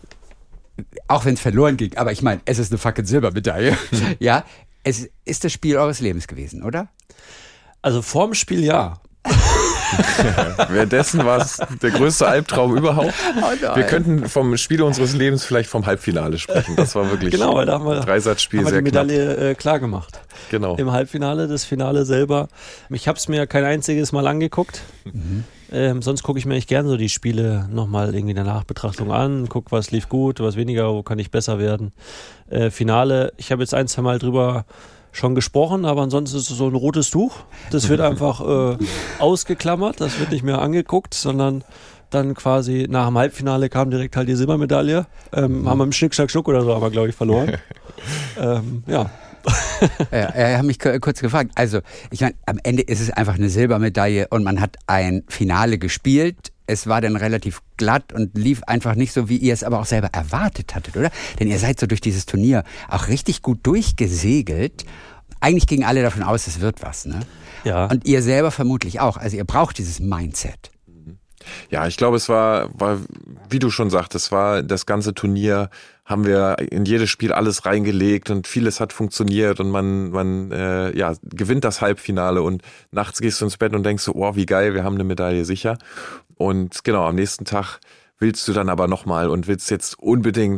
Auch wenn es verloren ging, aber ich meine, es ist eine fucking Silbermedaille. Ja, es ist das Spiel eures Lebens gewesen, oder? Also vorm Spiel ja. Währenddessen war es der größte Albtraum überhaupt. nein. Wir könnten vom Spiel unseres Lebens vielleicht vom Halbfinale sprechen. Das war wirklich Genau, weil da haben wir, ein Dreisatzspiel, haben wir sehr die knapp. Medaille äh, klar gemacht. Genau. Im Halbfinale, das Finale selber. Ich habe es mir kein einziges Mal angeguckt. Mhm. Ähm, sonst gucke ich mir echt gerne so die Spiele nochmal irgendwie in der Nachbetrachtung an, gucke, was lief gut, was weniger, wo kann ich besser werden. Äh, Finale, ich habe jetzt ein, zwei Mal drüber schon gesprochen, aber ansonsten ist es so ein rotes Tuch. Das wird einfach äh, ausgeklammert, das wird nicht mehr angeguckt, sondern dann quasi nach dem Halbfinale kam direkt halt die Silbermedaille. Ähm, haben wir im Schnick, Schnack, Schnuck oder so, haben wir, glaube ich, verloren. ähm, ja. Ja, er hat mich k- kurz gefragt. Also, ich meine, am Ende ist es einfach eine Silbermedaille und man hat ein Finale gespielt. Es war dann relativ glatt und lief einfach nicht so, wie ihr es aber auch selber erwartet hattet, oder? Denn ihr seid so durch dieses Turnier auch richtig gut durchgesegelt. Eigentlich gingen alle davon aus, es wird was, ne? Ja. Und ihr selber vermutlich auch. Also ihr braucht dieses Mindset. Ja, ich glaube, es war, war, wie du schon sagtest, war das ganze Turnier, haben wir in jedes Spiel alles reingelegt und vieles hat funktioniert und man, man äh, ja, gewinnt das Halbfinale und nachts gehst du ins Bett und denkst so, oh, wie geil, wir haben eine Medaille sicher. Und genau, am nächsten Tag willst du dann aber nochmal und willst jetzt unbedingt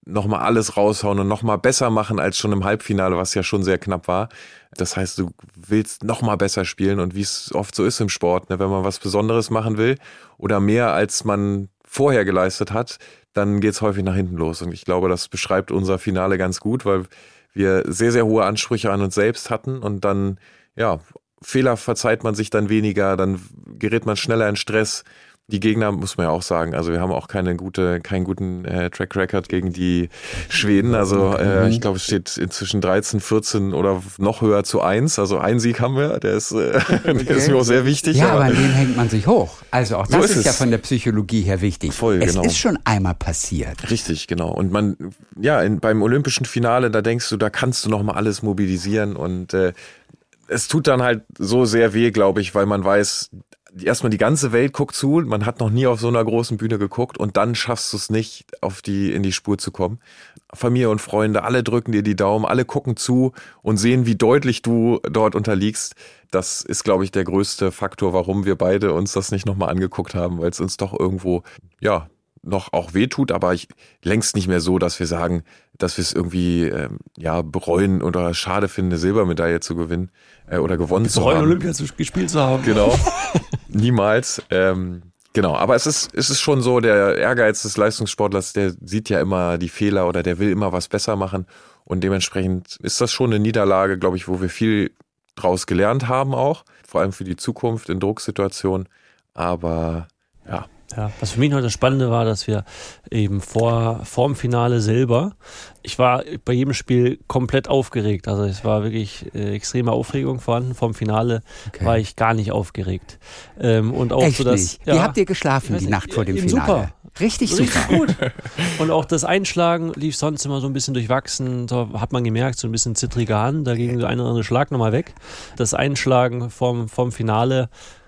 nochmal alles raushauen und nochmal besser machen als schon im Halbfinale, was ja schon sehr knapp war. Das heißt, du willst nochmal besser spielen und wie es oft so ist im Sport, ne, wenn man was Besonderes machen will oder mehr als man vorher geleistet hat, dann geht's häufig nach hinten los. Und ich glaube, das beschreibt unser Finale ganz gut, weil wir sehr, sehr hohe Ansprüche an uns selbst hatten und dann, ja, Fehler verzeiht man sich dann weniger, dann gerät man schneller in Stress. Die Gegner, muss man ja auch sagen, also wir haben auch keine gute, keinen guten äh, Track Record gegen die Schweden. Also äh, ich glaube, es steht inzwischen dreizehn, vierzehn oder noch höher zu eins. Also ein Sieg haben wir, der ist, äh, okay. der ist mir auch sehr wichtig. Ja, aber an dem hängt man sich hoch. Also auch das so ist, ist ist ja von der Psychologie her wichtig. Voll, es genau. ist schon einmal passiert. Richtig, genau. Und man, ja, in, beim olympischen Finale, da denkst du, da kannst du nochmal alles mobilisieren und äh, es tut dann halt so sehr weh, glaube ich, weil man weiß, erstmal die ganze Welt guckt zu, man hat noch nie auf so einer großen Bühne geguckt und dann schaffst du es nicht, auf die, in die Spur zu kommen. Familie und Freunde, alle drücken dir die Daumen, alle gucken zu und sehen, wie deutlich du dort unterliegst. Das ist, glaube ich, der größte Faktor, warum wir beide uns das nicht nochmal angeguckt haben, weil es uns doch irgendwo, ja, noch auch wehtut, aber ich längst nicht mehr so, dass wir sagen, dass wir es irgendwie ähm, ja bereuen oder schade finden, eine Silbermedaille zu gewinnen äh, oder gewonnen zu bereuen, haben. Olympia zu, gespielt zu haben. Genau, niemals. Ähm, genau, aber es ist, es ist schon so, der Ehrgeiz des Leistungssportlers, der sieht ja immer die Fehler oder der will immer was besser machen und dementsprechend ist das schon eine Niederlage, glaube ich, wo wir viel draus gelernt haben auch, vor allem für die Zukunft in Drucksituationen, aber ja. Ja, was für mich noch das Spannende war, dass wir eben vor, vor dem Finale selber, ich war bei jedem Spiel komplett aufgeregt. Also es war wirklich äh, extreme Aufregung vorhanden. Vor dem Finale okay. war ich gar nicht aufgeregt. Ähm, und auch Echt so, dass, nicht? ja, Wie habt ihr geschlafen die nicht, Nacht vor dem eben Finale? Super. Richtig super. Richtig gut. Und auch das Einschlagen lief sonst immer so ein bisschen durchwachsen. Da hat man gemerkt, so ein bisschen zittriger Hand. Da ging der eine oder andere Schlag nochmal weg. Das Einschlagen vom, vom Finale,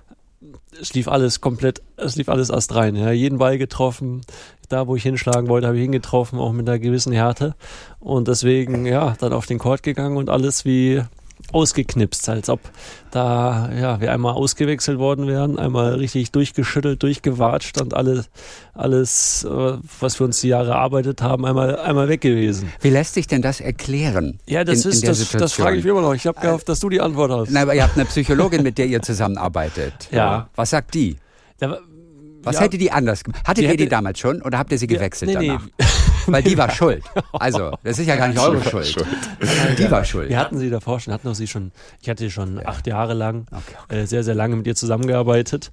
es lief alles komplett, es lief alles erst rein. Ja. Jeden Ball getroffen, da wo ich hinschlagen wollte, habe ich hingetroffen, auch mit einer gewissen Härte. Und deswegen, ja, dann auf den Court gegangen und alles wie ausgeknipst, als ob da, ja, wir einmal ausgewechselt worden wären, einmal richtig durchgeschüttelt, durchgewatscht und alles, alles, was wir uns die Jahre erarbeitet haben, einmal, einmal weg gewesen. Wie lässt sich denn das erklären? Ja, das in, ist, in das, das frage ich mich immer noch. Ich habe gehofft, dass du die Antwort hast. Na, aber ihr habt eine Psychologin, mit der ihr zusammenarbeitet. Ja. Was sagt die? Da, Was ja, hätte die anders gemacht? Hattet die ihr hätte, die damals schon oder habt ihr sie gewechselt nee, danach? Nee. Weil die war schuld. Also, das ist ja gar nicht eure Schuld. schuld. Die war schuld. Wir hatten sie davor schon, hatten auch sie schon, ich hatte sie schon ja. acht Jahre lang, okay, okay. Äh, sehr, sehr lange mit ihr zusammengearbeitet.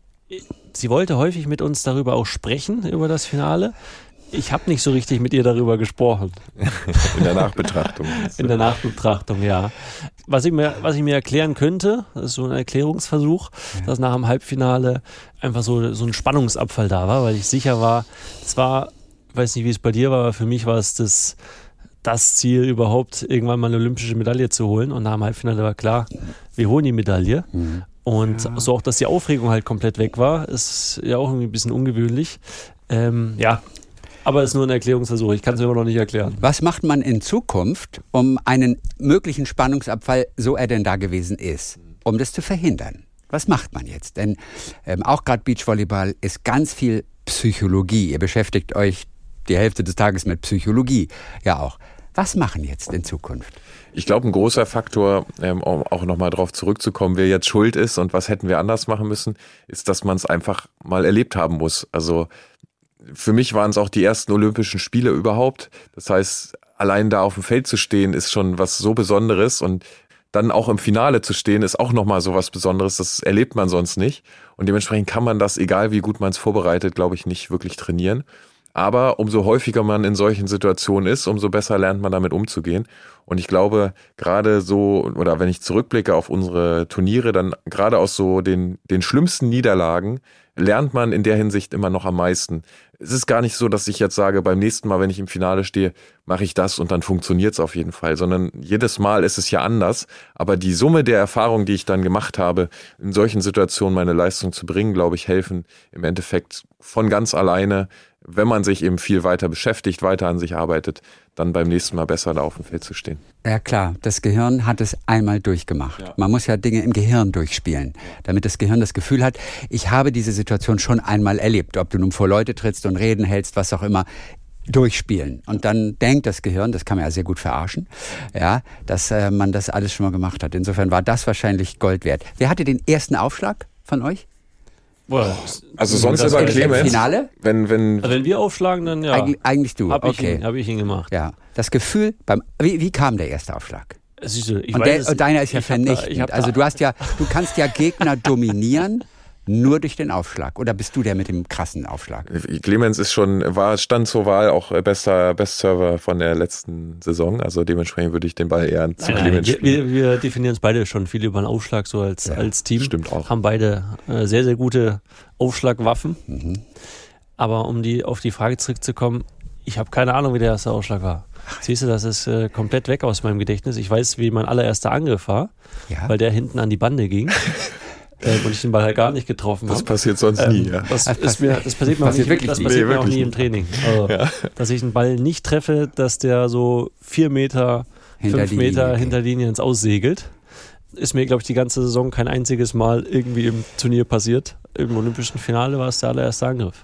Sie wollte häufig mit uns darüber auch sprechen, über das Finale. Ich habe nicht so richtig mit ihr darüber gesprochen. In der Nachbetrachtung. In der Nachbetrachtung, ja. Was ich mir, was ich mir erklären könnte, das ist so ein Erklärungsversuch, ja. dass nach dem Halbfinale einfach so, so ein Spannungsabfall da war, weil ich sicher war, es war, ich weiß nicht, wie es bei dir war, aber für mich war es das, das Ziel, überhaupt irgendwann mal eine olympische Medaille zu holen. Und nach dem Halbfinale war klar, wir holen die Medaille. Mhm. Und ja. so auch, dass die Aufregung halt komplett weg war, ist ja auch irgendwie ein bisschen ungewöhnlich. Ähm, ja, aber es ist nur ein Erklärungsversuch. Ich kann es immer noch nicht erklären. Was macht man in Zukunft, um einen möglichen Spannungsabfall, so er denn da gewesen ist, um das zu verhindern? Was macht man jetzt? Denn ähm, auch gerade Beachvolleyball ist ganz viel Psychologie. Ihr beschäftigt euch die Hälfte des Tages mit Psychologie. Ja auch. Was machen jetzt in Zukunft? Ich glaube, ein großer Faktor, ähm, um auch nochmal drauf zurückzukommen, wer jetzt schuld ist und was hätten wir anders machen müssen, ist, dass man es einfach mal erlebt haben muss. Also für mich waren es auch die ersten Olympischen Spiele überhaupt. Das heißt, allein da auf dem Feld zu stehen, ist schon was so Besonderes und dann auch im Finale zu stehen, ist auch nochmal so was Besonderes. Das erlebt man sonst nicht. Und dementsprechend kann man das, egal wie gut man es vorbereitet, glaube ich, nicht wirklich trainieren. Aber umso häufiger man in solchen Situationen ist, umso besser lernt man damit umzugehen. Und ich glaube, gerade so, oder wenn ich zurückblicke auf unsere Turniere, dann gerade aus so den, den schlimmsten Niederlagen lernt man in der Hinsicht immer noch am meisten. Es ist gar nicht so, dass ich jetzt sage, beim nächsten Mal, wenn ich im Finale stehe, mache ich das und dann funktioniert es auf jeden Fall, sondern jedes Mal ist es ja anders. Aber die Summe der Erfahrungen, die ich dann gemacht habe, in solchen Situationen meine Leistung zu bringen, glaube ich, helfen im Endeffekt von ganz alleine, wenn man sich eben viel weiter beschäftigt, weiter an sich arbeitet, dann beim nächsten Mal besser da auf dem Feld zu stehen. Ja klar, das Gehirn hat es einmal durchgemacht. Ja. Man muss ja Dinge im Gehirn durchspielen, damit das Gehirn das Gefühl hat, ich habe diese Situation schon einmal erlebt. Ob du nun vor Leute trittst und Reden hältst, was auch immer. durchspielen. Und dann denkt das Gehirn, das kann man ja sehr gut verarschen, ja, dass äh, man das alles schon mal gemacht hat. Insofern war das wahrscheinlich Gold wert. Wer hatte den ersten Aufschlag von euch? Boah, Also sonst das immer war im Clemens. Finale? Wenn, wenn, Also wenn wir aufschlagen, dann ja. Eig eigentlich du, Hab ich, okay. ihn, hab ich ihn gemacht. Ja, das Gefühl, beim, wie, wie kam der erste Aufschlag? Siehst du, ich Und, weiß der, es, und deiner ist ja ich hab da- vernichtend. ich hab da- Also du hast ja, du kannst ja Gegner dominieren, nur durch den Aufschlag. Oder bist du der mit dem krassen Aufschlag? Clemens ist schon, war, stand zur Wahl auch bester Bestserver von der letzten Saison. Also dementsprechend würde ich den Ball eher zu Nein, Clemens nein, spielen. wir, wir definieren uns beide schon viel über den Aufschlag so als, Ja, als Team. stimmt auch. Haben beide äh, sehr, sehr gute Aufschlagwaffen. Mhm. Aber um die, auf die Frage zurückzukommen, ich habe keine Ahnung, wie der erste Aufschlag war. Siehst du, das ist äh, komplett weg aus meinem Gedächtnis. Ich weiß, wie mein allererster Angriff war, Ja. weil der hinten an die Bande ging. äh, und ich den Ball halt gar nicht getroffen Das habe. passiert sonst nie, ja. Das, ist mir, das passiert mir, Passiert auch, nicht, wirklich das nie. passiert Nee, mir auch wirklich nie im nicht. Training. Also, dass ich einen Ball nicht treffe, dass der so vier Meter, Hinter fünf die Meter Linie geht. hinter Linie ins Aussegelt. Ist mir, glaube ich, die ganze Saison kein einziges Mal irgendwie im Turnier passiert. Im Olympischen Finale war es der allererste Angriff.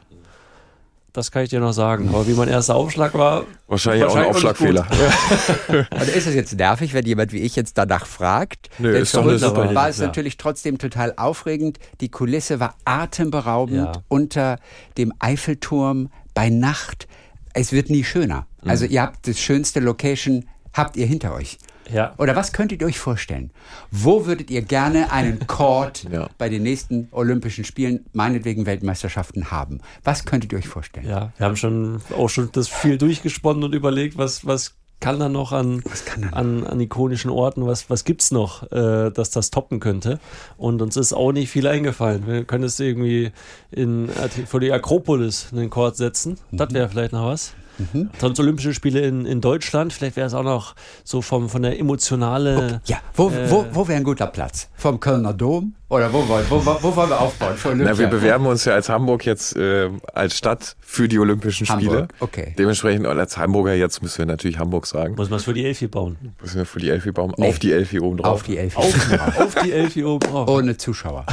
Das kann ich dir noch sagen. Aber wie mein erster Aufschlag war, Wahrscheinlich, auch ein Wahrscheinlich auch nicht Aufschlagfehler. Und ist es jetzt nervig, wenn jemand wie ich jetzt danach fragt? Nö, Denn ist für doch eine uns super war Idee. es Ja. natürlich trotzdem total aufregend. Die Kulisse war atemberaubend Ja. unter dem Eiffelturm bei Nacht. Es wird nie schöner. Mhm. Also ihr habt das schönste Location, habt ihr hinter euch. ja, Oder was könntet ihr euch vorstellen? Wo würdet ihr gerne einen Court Ja. bei den nächsten Olympischen Spielen, meinetwegen Weltmeisterschaften, haben? Was könntet ihr euch vorstellen? ja, wir haben schon auch schon das viel durchgesponnen und überlegt, was, was kann da noch an, kann da noch? an, an ikonischen Orten, was, was gibt's noch, äh, dass das toppen könnte. Und uns ist auch nicht viel eingefallen. Wir können es irgendwie in, vor die Akropolis einen Court setzen. Das wäre vielleicht noch was. Mhm. Sonst Olympische Spiele in, in Deutschland, vielleicht wäre es auch noch so vom, von der emotionale. Ja, wo, Äh, wo, wo wäre ein guter Platz? Vom Kölner Dom? Oder wo wollen, wo, wo, wo wollen wir aufbauen? Für Olympia? Na, wir bewerben uns ja als Hamburg jetzt äh, als Stadt für die Olympischen Spiele. Hamburg, okay. Dementsprechend als Hamburger jetzt müssen wir natürlich Hamburg sagen. Muss man es für die Elfi bauen. Müssen wir für die Elfi bauen. Nee. Auf die Elfi oben drauf. Auf die Elf. Auf, auf die Elfi oben drauf. Ohne Zuschauer.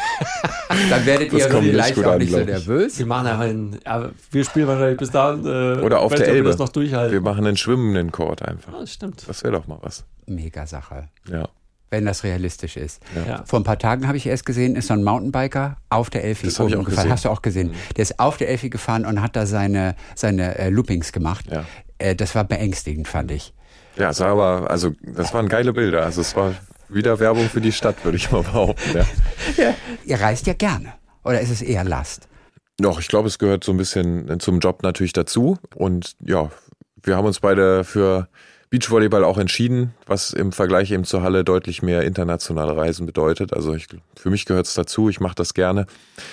Dann werdet Das ihr kommt nicht vielleicht gut auch an, nicht so glaub ich. nervös. Wir machen einfach einen, ja, wir spielen wahrscheinlich bis dahin. Äh, Oder auf weiß der nicht, ob wir Elbe. das noch durchhalten. Wir machen einen schwimmenden Court einfach. Ah, das stimmt. Das wäre doch mal was. Mega Sache, Ja. wenn das realistisch ist. Ja. Vor ein paar Tagen habe ich erst gesehen, ist so ein Mountainbiker auf der Elfi Das habe ich oben auch gefahren. gesehen. Hast du auch gesehen? Der ist auf der Elfi gefahren und hat da seine, seine äh, Loopings gemacht. Ja. Äh, das war beängstigend, fand ich. Ja, es war aber, also das waren geile Bilder. Also es war wieder Werbung für die Stadt, würde ich mal behaupten. Ja. Ihr reist ja gerne. Oder ist es eher Last? Doch, ich glaube, es gehört so ein bisschen zum Job natürlich dazu. Und ja, wir haben uns beide für Beachvolleyball auch entschieden, was im Vergleich eben zur Halle deutlich mehr internationale Reisen bedeutet. Also ich, für mich gehört es dazu, ich mache das gerne.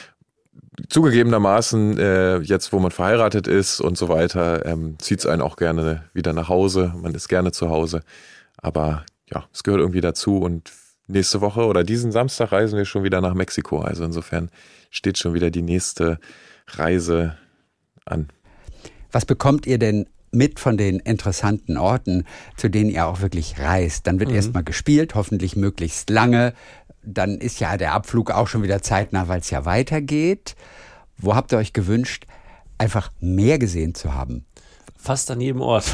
Zugegebenermaßen, äh, jetzt wo man verheiratet ist und so weiter, ähm, zieht es einen auch gerne wieder nach Hause. Man ist gerne zu Hause. Aber ja, es gehört irgendwie dazu. Und nächste Woche oder diesen Samstag reisen wir schon wieder nach Mexiko. Also insofern steht schon wieder die nächste Reise an. Was bekommt ihr denn mit von den interessanten Orten, zu denen ihr auch wirklich reist? Dann wird Mhm. erstmal gespielt, hoffentlich möglichst lange. Dann ist ja der Abflug auch schon wieder zeitnah, weil es ja weitergeht. Wo habt ihr euch gewünscht, einfach mehr gesehen zu haben? Fast an jedem Ort.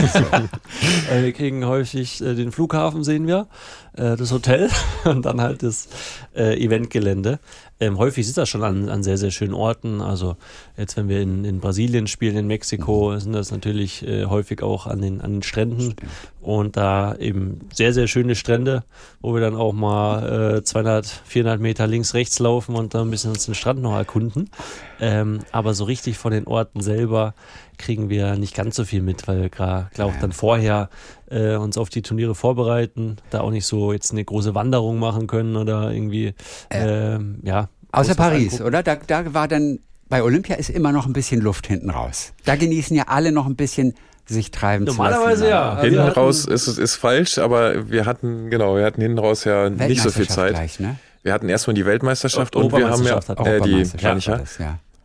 Äh, wir kriegen häufig äh, den Flughafen, sehen wir, äh, das Hotel und dann halt das äh, Eventgelände. Ähm, häufig ist das schon an, an sehr, sehr schönen Orten. Also jetzt, wenn wir in, in Brasilien spielen, in Mexiko, sind das natürlich äh, häufig auch an den, an den Stränden. Und da eben sehr, sehr schöne Strände, wo wir dann auch mal äh, zweihundert, vierhundert Meter links, rechts laufen und dann ein bisschen uns den Strand noch erkunden. Ähm, aber so richtig von den Orten selber kriegen wir nicht ganz so viel mit, weil wir klar, klar auch dann vorher äh, uns auf die Turniere vorbereiten, da auch nicht so jetzt eine große Wanderung machen können oder irgendwie, ähm, ja. Außer groß was Paris, angucken. oder? Da, da war dann, bei Olympia ist immer noch ein bisschen Luft hinten raus. Da genießen ja alle noch ein bisschen sich treiben Normalerweise zu lassen. ja. Hinten wir hatten- raus ist es ist falsch, aber wir hatten, genau, wir hatten hinten raus ja nicht so viel Weltmeisterschaft Zeit. Gleich, ne? Wir hatten erstmal die Weltmeisterschaft O- und wir haben ja Europameisterschaft hatten äh, die, Europameisterschaft meine ich war ja. das, ja.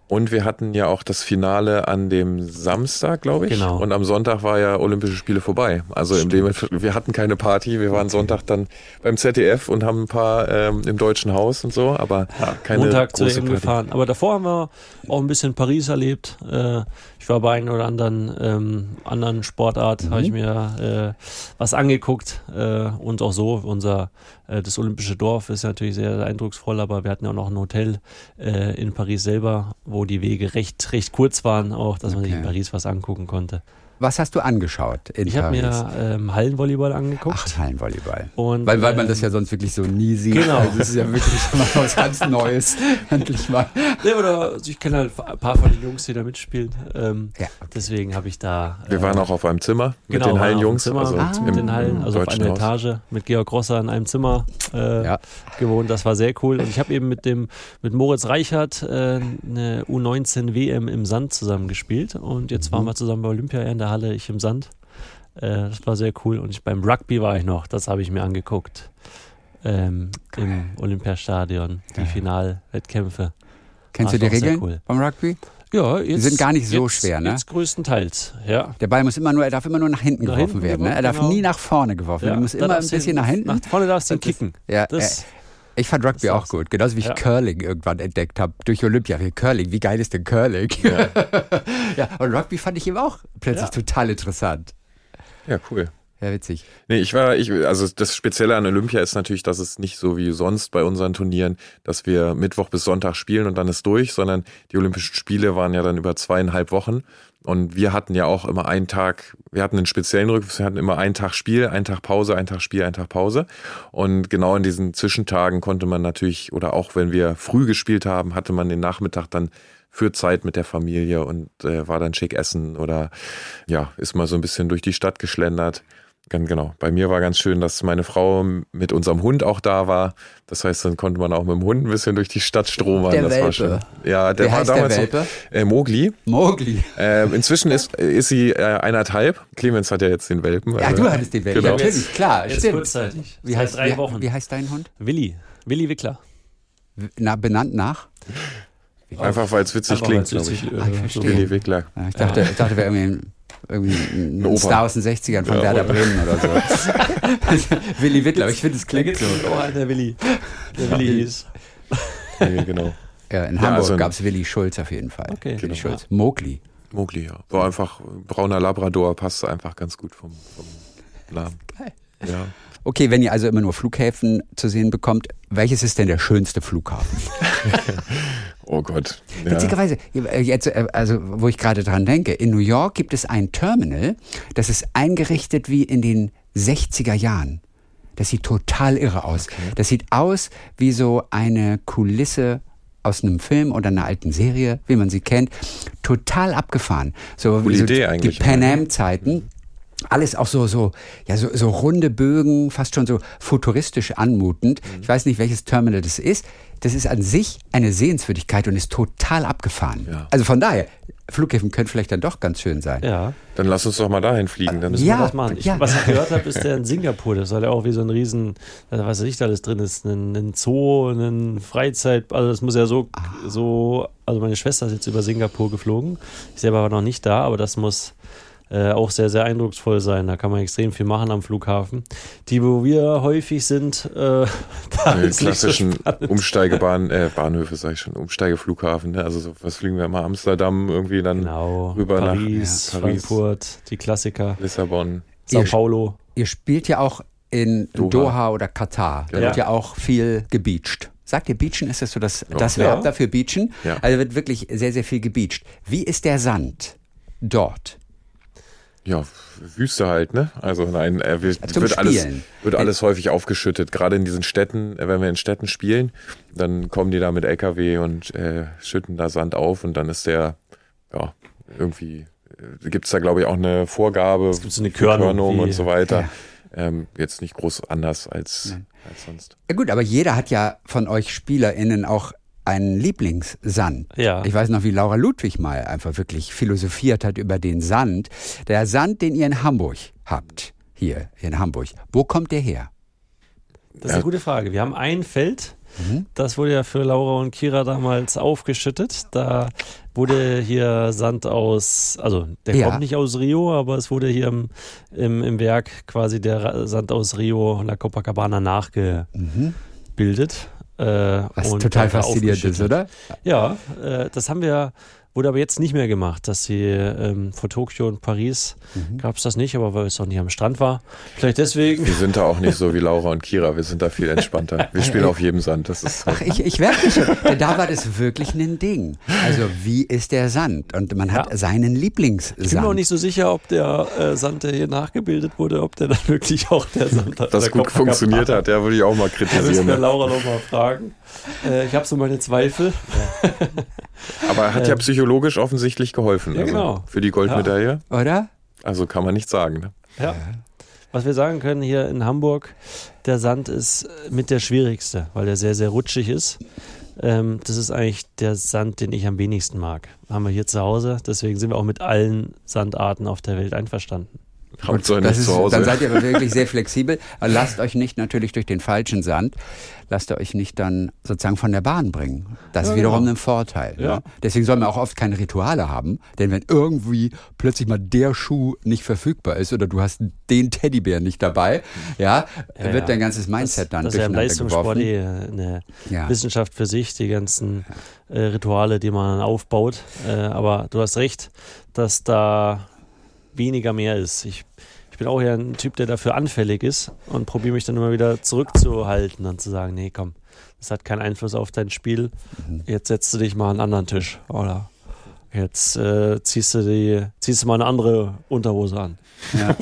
Und wir hatten ja auch das Finale an dem Samstag, glaube ich. Genau. Und am Sonntag war ja Olympische Spiele vorbei. Also im dem, wir hatten keine Party. Wir waren Sonntag dann beim Z D F und haben ein paar ähm, im Deutschen Haus und so, aber ja, keine Montag große zu E M Party. gefahren. Aber davor haben wir auch ein bisschen Paris erlebt. Äh, ich war bei einer oder anderen ähm, anderen Sportart, mhm. habe ich mir äh, was angeguckt. Äh, und auch so, unser äh, das Olympische Dorf ist natürlich sehr, sehr eindrucksvoll, aber wir hatten ja auch noch ein Hotel äh, in Paris selber, wo die Wege recht, recht kurz waren, auch, dass man Okay. sich in Paris was angucken konnte. Was hast du angeschaut in Ich habe Paris? mir ähm, Hallenvolleyball angeguckt. Ach, Hallenvolleyball. Und, Weil, weil man ähm, das ja sonst wirklich so nie sieht. Genau. Also das ist ja wirklich mal was ganz Neues. Endlich mal. Ja, oder also ich kenne halt ein paar von den Jungs, die da mitspielen. Ähm, Ja. Deswegen habe ich da. Wir äh, waren auch auf einem Zimmer mit genau, den waren Hallenjungs. auf einem Zimmer Also Ah. mit im den Hallen, also auf Deutschen einer Haus. Etage mit Georg Rosser in einem Zimmer äh, Ja. gewohnt. Das war sehr cool. Und ich habe eben mit dem mit Moritz Reichert äh, eine U neunzehn W M im Sand zusammengespielt. Und jetzt waren wir zusammen bei Olympia in der Halle, ich im Sand. Äh, das war sehr cool. Und ich, beim Rugby war ich noch, das habe ich mir angeguckt. Ähm, Im Olympiastadion, die Ja. Finalwettkämpfe. Kennst du Ah, die ist auch sehr Regeln cool. vom Rugby? Ja, jetzt, sind gar nicht so jetzt, schwer, ne? Jetzt größtenteils, ja. Der Ball muss immer nur, er darf immer nur nach hinten Nach geworfen hinten werden. Ne? Er geworfen, darf genau. nie nach vorne geworfen werden. ja Er muss da immer ein darfst du bisschen ihn- nach hinten. Nach vorne darfst du ihn Das ist- kicken. Ja, Das, äh, ich fand Rugby das auch darfst gut. Genauso wie ich Ja. Curling irgendwann entdeckt habe. Durch Olympia. Wie Curling, wie geil ist denn Curling? Ja. Ja, und Rugby fand ich eben auch plötzlich Ja. total interessant. Ja, cool. Ja, witzig. Nee, ich war, ich, also das Spezielle an Olympia ist natürlich, dass es nicht so wie sonst bei unseren Turnieren, dass wir Mittwoch bis Sonntag spielen und dann ist durch, sondern die Olympischen Spiele waren ja dann über zweieinhalb Wochen und wir hatten ja auch immer einen Tag, wir hatten einen speziellen Rhythmus, wir hatten immer einen Tag Spiel, einen Tag Pause, einen Tag Spiel, einen Tag Pause und genau in diesen Zwischentagen konnte man natürlich, oder auch wenn wir früh gespielt haben, hatte man den Nachmittag dann für Zeit mit der Familie und äh, war dann schick essen oder ja, ist mal so ein bisschen durch die Stadt geschlendert. Ganz genau. Bei mir war ganz schön, dass meine Frau mit unserem Hund auch da war. Das heißt, dann konnte man auch mit dem Hund ein bisschen durch die Stadt stromern. Der das Welpe. war schön. Ja, der Wie war heißt der damals Welpe? noch, äh, Mowgli. Mowgli. Äh, inzwischen ist, ist sie äh, eineinhalb. Clemens hat ja jetzt den Welpen. Ja, also- du hattest den Welpen. Genau. Natürlich, klar. jetzt Stimmt. kurzzeitig. Wie Seit heißt, drei wie, Wochen. wie heißt dein Hund? Willi. Willi Wickler. Na, benannt nach? Einfach weil es witzig Einfach klingt, als glaube ich. witzig, äh, Ah, ich so verstehe. Willi Wickler. Ja, ich dachte, ich dachte, wäre irgendwie ein, irgendwie ein Ein Opa. Star aus den sechzigern von Ja, Werder oder? Bremen oder so. Willi Wittler, ich finde, es Da klingt gibt so. es auch einen, der Willi. Der Willi hieß. Nee, genau. Ja, in Ja, Hamburg also- gab es Willi Schulz auf jeden Fall. Okay. Willi Genau. Schulz. Mowgli. Mowgli, ja. War einfach brauner Labrador, passte einfach ganz gut vom, vom Namen. Geil. Ja. Okay, wenn ihr also immer nur Flughäfen zu sehen bekommt, welches ist denn der schönste Flughafen? Oh Gott. Ja. Witzigerweise, jetzt, äh, also wo ich gerade dran denke, in New York gibt es ein Terminal, das ist eingerichtet wie in den sechziger Jahren. Das sieht total irre aus. Das sieht aus wie so eine Kulisse aus einem Film oder einer alten Serie, wie man sie kennt. Total abgefahren. So, Coole so Idee die eigentlich, Pan Am-Zeiten. Alles auch so, so, ja, so, so runde Bögen, fast schon so futuristisch anmutend. Ich weiß nicht, welches Terminal das ist. Das ist an sich eine Sehenswürdigkeit und ist total abgefahren. Ja. Also von daher, Flughäfen können vielleicht dann doch ganz schön sein. Ja, Dann lass uns doch mal dahin fliegen. Dann müssen Ja, wir das machen. Ich, ja. Was ich gehört habe, ist der in Singapur. Das soll ja auch wie so ein riesen, was weiß ich, da alles drin ist. Ein, ein Zoo, ein Freizeit, also das muss ja so, so, also meine Schwester ist jetzt über Singapur geflogen. Ich selber war noch nicht da, aber das muss äh, auch sehr, sehr eindrucksvoll sein. Da kann man extrem viel machen am Flughafen. Die, wo wir häufig sind, äh, da Die ist nicht so klassischen spannend. Umsteigebahn, äh, Bahnhöfe, sag ich schon, Umsteigeflughafen. Ne? Also so, was fliegen wir immer? Amsterdam irgendwie dann Genau, rüber Paris, nach ja, Paris, Frankfurt, die Klassiker, Lissabon. Sao Ihr- Paulo. Ihr spielt ja auch in Doha, Doha. oder Katar. Da Ja. wird ja auch viel gebeacht. Sagt ihr Beachen? Ist das so das, das Ja. Verb dafür, Beachen? Ja. Also wird wirklich sehr, sehr viel gebeacht. Wie ist der Sand dort? Ja, Wüste halt, ne? Also nein, äh, wir, Zum wird alles Spielen. wird alles häufig aufgeschüttet. Gerade in diesen Städten, äh, wenn wir in Städten spielen, dann kommen die da mit L K W und äh, schütten da Sand auf und dann ist der, ja, irgendwie, äh, gibt es da glaube ich auch eine Vorgabe, gibt so eine für Körnung, wie- und so weiter. Ja. Ähm, jetzt nicht groß anders als, als sonst. Ja gut, aber jeder hat ja von euch SpielerInnen auch einen Lieblingssand. Ja. Ich weiß noch, wie Laura Ludwig mal einfach wirklich philosophiert hat über den Sand. Der Sand, den ihr in Hamburg habt, hier in Hamburg, wo kommt der her? Das ist eine gute Frage. Wir haben ein Feld Mhm. Das wurde ja für Laura und Kira damals aufgeschüttet. Da wurde hier Sand aus, also der ja. kommt nicht aus Rio, aber es wurde hier im, im, im Werk quasi der Sand aus Rio und der Copacabana nachgebildet. Mhm. Äh, Was und total faszinierend ist, oder? Ja, äh, das haben wir, wurde aber jetzt nicht mehr gemacht, dass sie ähm, vor Tokio und Paris mhm. gab es das nicht, aber weil es auch nicht am Strand war. Vielleicht deswegen. Wir sind da auch nicht so wie Laura und Kira, wir sind da viel entspannter. Wir spielen auf jedem Sand. Das ist Ach, ich, ich merke schon, denn da war das wirklich ein Ding. Also wie ist der Sand? Und man hat ja. seinen Lieblingssand. Ich bin mir auch nicht so sicher, ob der äh, Sand, der hier nachgebildet wurde, ob der dann wirklich auch der Sand hat. Das gut funktioniert hat, ja, würde ich auch mal kritisieren. Da müssen wir Laura noch mal fragen. Äh, ich habe so meine Zweifel. Aber hat ja psychologisch offensichtlich geholfen. Ja, also genau. Für die Goldmedaille. Ja. Oder? Also kann man nicht sagen. Ne? Ja. Was wir sagen können hier in Hamburg, der Sand ist mit der schwierigste, weil der sehr, sehr rutschig ist. Ähm, das ist eigentlich der Sand, den ich am wenigsten mag. Haben wir hier zu Hause. Deswegen sind wir auch mit allen Sandarten auf der Welt einverstanden. Habt ihr nicht ist, zu Hause. Dann seid ihr aber wirklich sehr flexibel. Lasst euch nicht natürlich durch den falschen Sand, lasst ihr euch nicht dann sozusagen von der Bahn bringen. Das ja, ist wiederum genau. ein Vorteil. Ja. Ja. Deswegen soll man auch oft keine Rituale haben, denn wenn irgendwie plötzlich mal der Schuh nicht verfügbar ist oder du hast den Teddybär nicht dabei, ja, ja wird dein ganzes Mindset das, dann das durcheinander geworfen. Das ist ja im Leistungssport eh eine ja. Wissenschaft für sich, die ganzen äh, Rituale, die man aufbaut. Äh, aber du hast recht, dass da weniger mehr ist. Ich, ich bin auch ja ein Typ, der dafür anfällig ist und probiere mich dann immer wieder zurückzuhalten und zu sagen, nee, komm, das hat keinen Einfluss auf dein Spiel. Jetzt setzt du dich mal an einen anderen Tisch oder jetzt äh, ziehst du die, ziehst du mal eine andere Unterhose an. Ja.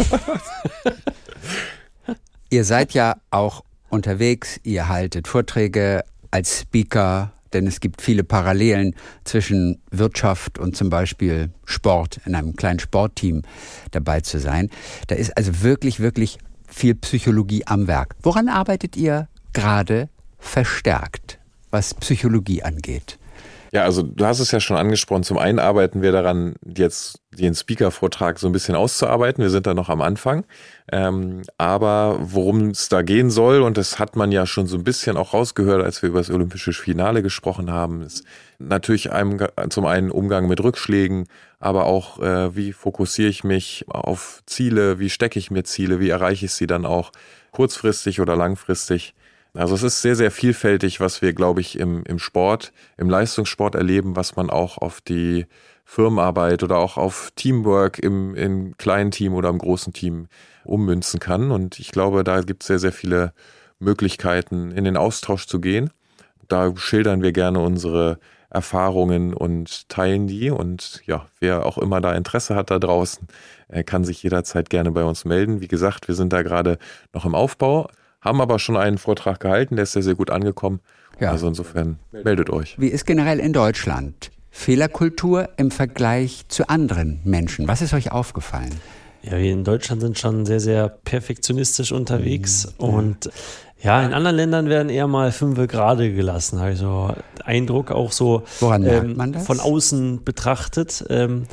Ihr seid ja auch unterwegs, ihr haltet Vorträge als Speaker, denn es gibt viele Parallelen zwischen Wirtschaft und zum Beispiel Sport, in einem kleinen Sportteam dabei zu sein. Da ist also wirklich, wirklich viel Psychologie am Werk. Woran arbeitet ihr gerade verstärkt, was Psychologie angeht? Ja, also du hast es ja schon angesprochen. Zum einen arbeiten wir daran, jetzt den Speaker-Vortrag so ein bisschen auszuarbeiten. Wir sind da noch am Anfang. Ähm, aber worum es da gehen soll, und das hat man ja schon so ein bisschen auch rausgehört, als wir über das olympische Finale gesprochen haben, ist natürlich einem, zum einen Umgang mit Rückschlägen, aber auch, äh, wie fokussiere ich mich auf Ziele, wie stecke ich mir Ziele, wie erreiche ich sie dann auch kurzfristig oder langfristig. Also es ist sehr, sehr vielfältig, was wir, glaube ich, im, im Sport, im Leistungssport erleben, was man auch auf die Firmenarbeit oder auch auf Teamwork im, im kleinen Team oder im großen Team ummünzen kann. Und ich glaube, da gibt es sehr, sehr viele Möglichkeiten, in den Austausch zu gehen. Da schildern wir gerne unsere Erfahrungen und teilen die. Und ja, wer auch immer da Interesse hat da draußen, kann sich jederzeit gerne bei uns melden. Wie gesagt, wir sind da gerade noch im Aufbau, haben aber schon einen Vortrag gehalten, der ist sehr, sehr gut angekommen. Ja. Also insofern meldet euch. Wie ist generell in Deutschland Fehlerkultur im Vergleich zu anderen Menschen? Was ist euch aufgefallen? Ja, wir in Deutschland sind schon sehr, sehr perfektionistisch unterwegs. Mhm. Und ja, in anderen Ländern werden eher mal fünfe gerade gelassen. Habe ich so Eindruck, auch so Woran merkt ähm, man das? Von außen betrachtet. Ähm,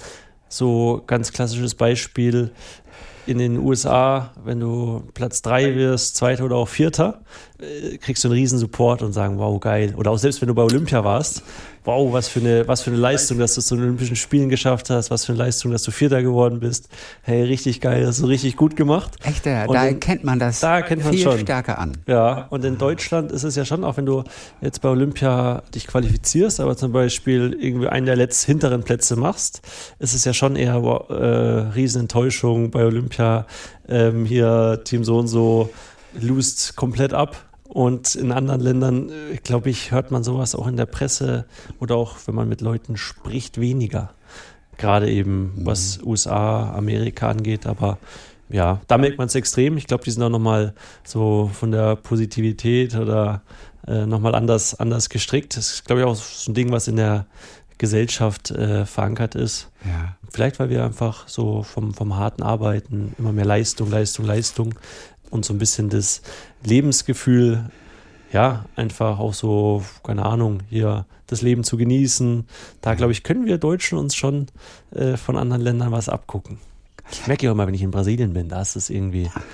so ganz klassisches Beispiel. In den U S A, wenn du Platz drei wirst, Zweiter oder auch Vierter, kriegst du einen riesen Support und sagen, wow, geil. Oder auch selbst wenn du bei Olympia warst, wow, was für eine, was für eine Leistung, dass du es zu den Olympischen Spielen geschafft hast, was für eine Leistung, dass du Vierter geworden bist. Hey, richtig geil, hast du richtig gut gemacht. Echt, ja, da in, erkennt man das da erkennt man viel schon. stärker an. Ja, und in Deutschland ist es ja schon, auch wenn du jetzt bei Olympia dich qualifizierst, aber zum Beispiel irgendwie einen der letzten hinteren Plätze machst, ist es ja schon eher wow, äh, Riesenenttäuschung bei Olympia. Ähm, hier Team so und so lost komplett ab. Und in anderen Ländern, glaube ich, hört man sowas auch in der Presse oder auch, wenn man mit Leuten spricht, weniger. Gerade eben, was U S A, Amerika angeht. Aber ja, da merkt man es extrem. Ich glaube, die sind auch nochmal so von der Positivität oder äh, nochmal anders, anders gestrickt. Das ist, glaube ich, auch so ein Ding, was in der Gesellschaft äh, verankert ist. Ja. Vielleicht, weil wir einfach so vom, vom harten Arbeiten immer mehr Leistung, Leistung, Leistung und so ein bisschen das Lebensgefühl, ja, einfach auch so, keine Ahnung, hier das Leben zu genießen. Da, glaube ich, können wir Deutschen uns schon äh, von anderen Ländern was abgucken. Ich merke ja auch immer, wenn ich in Brasilien bin, da ist es irgendwie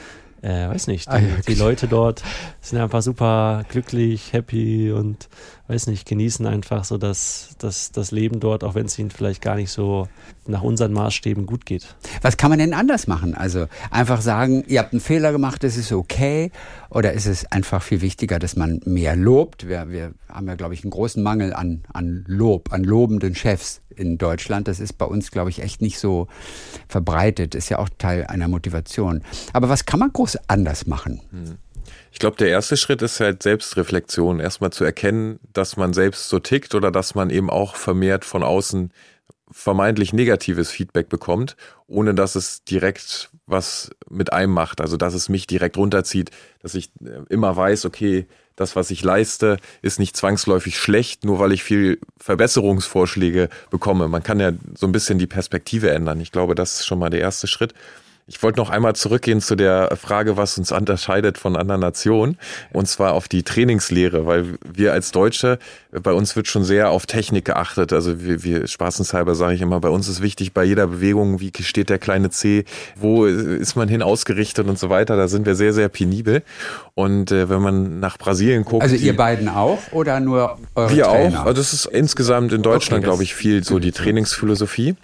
äh, weiß nicht, die, Ah, ja, die Leute dort sind einfach super glücklich, happy und weiß nicht, genießen einfach so das, das, das Leben dort, auch wenn es ihnen vielleicht gar nicht so nach unseren Maßstäben gut geht. Was kann man denn anders machen? Also einfach sagen, ihr habt einen Fehler gemacht, das ist okay, oder ist es einfach viel wichtiger, dass man mehr lobt? Wir, wir haben ja, glaube ich, einen großen Mangel an, an Lob, an lobenden Chefs in Deutschland. Das ist bei uns, glaube ich, echt nicht so verbreitet. Ist ja auch Teil einer Motivation. Aber was kann man groß anders machen? Ich glaube, der erste Schritt ist halt Selbstreflexion. Erstmal zu erkennen, dass man selbst so tickt oder dass man eben auch vermehrt von außen vermeintlich negatives Feedback bekommt, ohne dass es direkt was mit einem macht. Also dass es mich direkt runterzieht, dass ich immer weiß, okay, das, was ich leiste, ist nicht zwangsläufig schlecht, nur weil ich viel Verbesserungsvorschläge bekomme. Man kann ja so ein bisschen die Perspektive ändern. Ich glaube, das ist schon mal der erste Schritt. Ich wollte noch einmal zurückgehen zu der Frage, was uns unterscheidet von anderen Nationen, und zwar auf die Trainingslehre, weil wir als Deutsche, bei uns wird schon sehr auf Technik geachtet. Also wir, wir spaßenshalber sage ich immer, bei uns ist wichtig bei jeder Bewegung, wie steht der kleine Zeh, wo ist man hin ausgerichtet und so weiter. Da sind wir sehr, sehr penibel. Und äh, wenn man nach Brasilien guckt... Also ihr die, beiden auch oder nur eure wir Trainer? Wir auch. Also das ist insgesamt in Deutschland, okay, glaube ich, viel so die Trainingsphilosophie.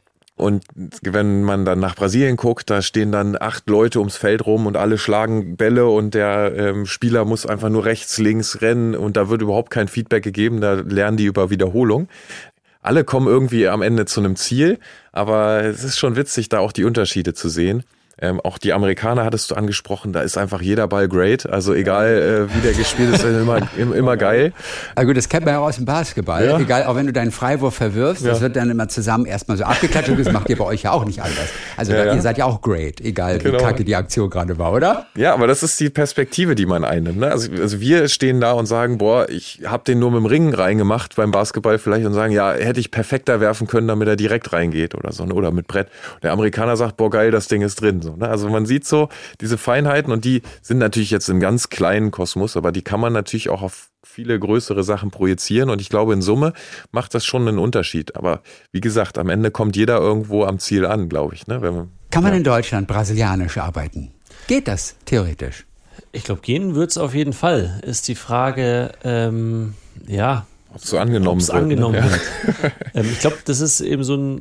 Und wenn man dann nach Brasilien guckt, da stehen dann acht Leute ums Feld rum und alle schlagen Bälle und der ähm, Spieler muss einfach nur rechts, links rennen und da wird überhaupt kein Feedback gegeben, da lernen die über Wiederholung. Alle kommen irgendwie am Ende zu einem Ziel, aber es ist schon witzig, da auch die Unterschiede zu sehen. Ähm, auch die Amerikaner hattest du angesprochen, da ist einfach jeder Ball great, also egal äh, wie der gespielt ist, immer, immer geil. Also gut, das kennt man ja auch aus dem Basketball, ja. Egal, auch wenn du deinen Freiwurf verwirfst, ja. Das wird dann immer zusammen erstmal so abgeklatscht und das macht ihr bei euch ja auch nicht anders. Also ja, da, ja. Ihr seid ja auch great, egal genau. Wie kacke die Aktion gerade war, oder? Ja, aber das ist die Perspektive, die man einnimmt. Ne? Also, also wir stehen da und sagen, boah, ich habe den nur mit dem Ring reingemacht beim Basketball vielleicht und sagen, ja, hätte ich perfekter werfen können, damit er direkt reingeht oder so, oder mit Brett. Und der Amerikaner sagt, boah geil, das Ding ist drin. So, ne? Also man sieht so diese Feinheiten und die sind natürlich jetzt im ganz kleinen Kosmos, aber die kann man natürlich auch auf viele größere Sachen projizieren und ich glaube, in Summe macht das schon einen Unterschied. Aber wie gesagt, am Ende kommt jeder irgendwo am Ziel an, glaube ich. Ne? Wenn man, kann man ja. in Deutschland brasilianisch arbeiten? Geht das theoretisch? Ich glaube, gehen wird es auf jeden Fall. Ist die Frage, ähm, ja, ob es so angenommen wird. Angenommen ne? wird. Ja. ähm, ich glaube, das ist eben so ein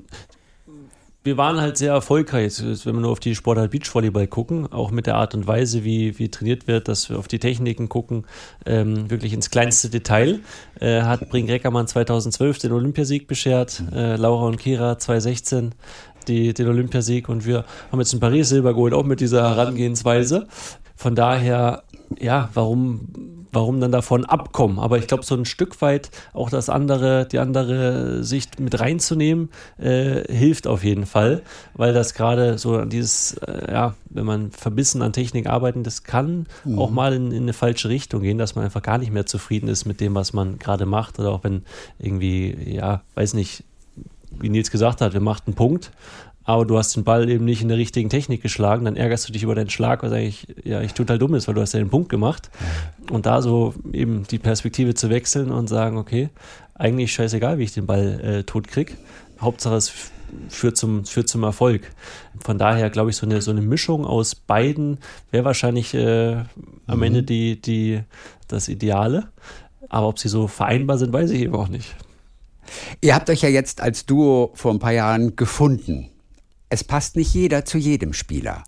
Wir waren halt sehr erfolgreich, wenn wir nur auf die Sportart Beachvolleyball gucken, auch mit der Art und Weise, wie, wie trainiert wird, dass wir auf die Techniken gucken, ähm, wirklich ins kleinste Detail. Äh, hat Brink Reckermann zweitausendzwölf den Olympiasieg beschert, äh, Laura und Kira zweitausendsechzehn die, den Olympiasieg und wir haben jetzt in Paris Silber geholt, auch mit dieser Herangehensweise. Von daher, ja, warum... Warum dann davon abkommen? Aber ich glaube, so ein Stück weit auch das andere, die andere Sicht mit reinzunehmen, äh, hilft auf jeden Fall, weil das gerade so dieses, äh, ja, wenn man verbissen an Technik arbeiten, das kann mhm. auch mal in, in eine falsche Richtung gehen, dass man einfach gar nicht mehr zufrieden ist mit dem, was man gerade macht oder auch wenn irgendwie, ja, weiß nicht, wie Nils gesagt hat, wir machen einen Punkt, aber du hast den Ball eben nicht in der richtigen Technik geschlagen, dann ärgerst du dich über deinen Schlag, was eigentlich ja ich total dumm ist, weil du hast ja den Punkt gemacht. Und da so eben die Perspektive zu wechseln und sagen, okay, eigentlich scheißegal, wie ich den Ball äh, tot krieg. Hauptsache es f- führt zum, führt zum Erfolg. Von daher glaube ich, so eine, so eine Mischung aus beiden wäre wahrscheinlich äh, am mhm. Ende die, die, das Ideale. Aber ob sie so vereinbar sind, weiß ich eben auch nicht. Ihr habt euch ja jetzt als Duo vor ein paar Jahren gefunden. Es passt nicht jeder zu jedem Spieler.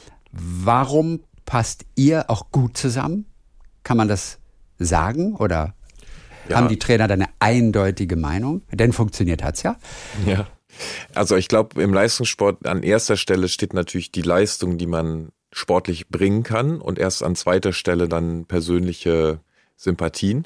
Warum passt ihr auch gut zusammen? Kann man das sagen oder ja. Haben die Trainer da eine eindeutige Meinung? Denn funktioniert hat's ja. Ja, also ich glaube, im Leistungssport an erster Stelle steht natürlich die Leistung, die man sportlich bringen kann und erst an zweiter Stelle dann persönliche Sympathien.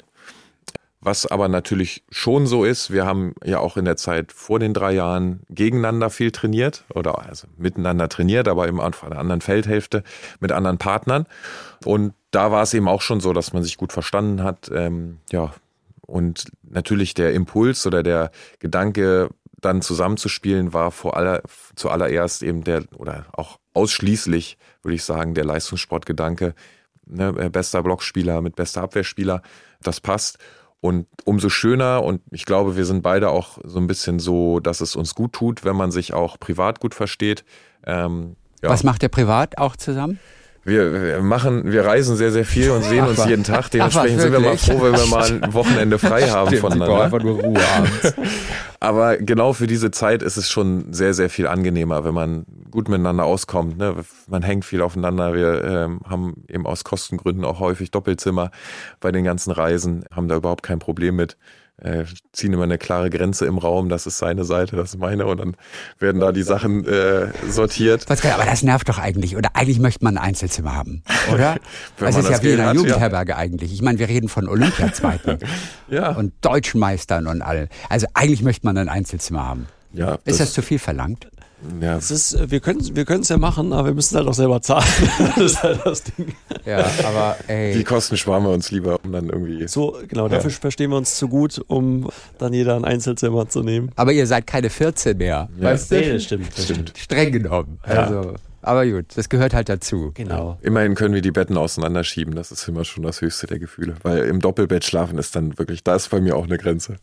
Was aber natürlich schon so ist, wir haben ja auch in der Zeit vor den drei Jahren gegeneinander viel trainiert oder also miteinander trainiert, aber eben auf einer anderen Feldhälfte mit anderen Partnern. Und da war es eben auch schon so, dass man sich gut verstanden hat. Ähm, ja, und natürlich der Impuls oder der Gedanke, dann zusammenzuspielen, war vor aller, zuallererst eben der, oder auch ausschließlich, würde ich sagen, der Leistungssportgedanke. Ne, bester Blockspieler mit bester Abwehrspieler, das passt. Und umso schöner, und ich glaube, wir sind beide auch so ein bisschen so, dass es uns gut tut, wenn man sich auch privat gut versteht. Ähm, ja. Was macht ihr privat auch zusammen? Wir, wir machen, wir reisen sehr, sehr viel und sehen Ach, uns was? jeden Tag. Dementsprechend Ach, sind wir mal wirklich? froh, wenn wir mal ein Wochenende frei haben Stimmt, voneinander. Sie brauchen einfach nur Ruhe abends. Aber genau für diese Zeit ist es schon sehr, sehr viel angenehmer, wenn man gut miteinander auskommt. Ne? Man hängt viel aufeinander. Wir ähm, haben eben aus Kostengründen auch häufig Doppelzimmer bei den ganzen Reisen, haben da überhaupt kein Problem mit. Äh, ziehen immer eine klare Grenze im Raum, das ist seine Seite, das ist meine, und dann werden da die Sachen äh, sortiert. Was, aber das nervt doch eigentlich. Oder eigentlich möchte man ein Einzelzimmer haben, oder? Wenn Das man ist ja das wie in Geld einer hat, Jugendherberge eigentlich. Ich meine, wir reden von Olympiazweiten Ja, und Deutschen Meistern und all. Also eigentlich möchte man ein Einzelzimmer haben. ja. Ist das zu viel verlangt? ja, Es ist, wir können wir können es ja machen, aber wir müssen halt auch selber zahlen. Das ist halt das Ding. Ja, aber die ey. Kosten sparen wir uns lieber, um dann irgendwie. So, genau, dafür Ja. verstehen wir uns zu gut, um dann jeder ein Einzelzimmer zu nehmen. Aber ihr seid keine vierzehn mehr. Ja. Weißt du? Nee, das stimmt. Das stimmt. Streng genommen. Also, aber gut, das gehört halt dazu. Genau. Immerhin können wir die Betten auseinanderschieben, das ist immer schon das höchste der Gefühle. Weil im Doppelbett schlafen ist dann wirklich, da ist bei mir auch eine Grenze.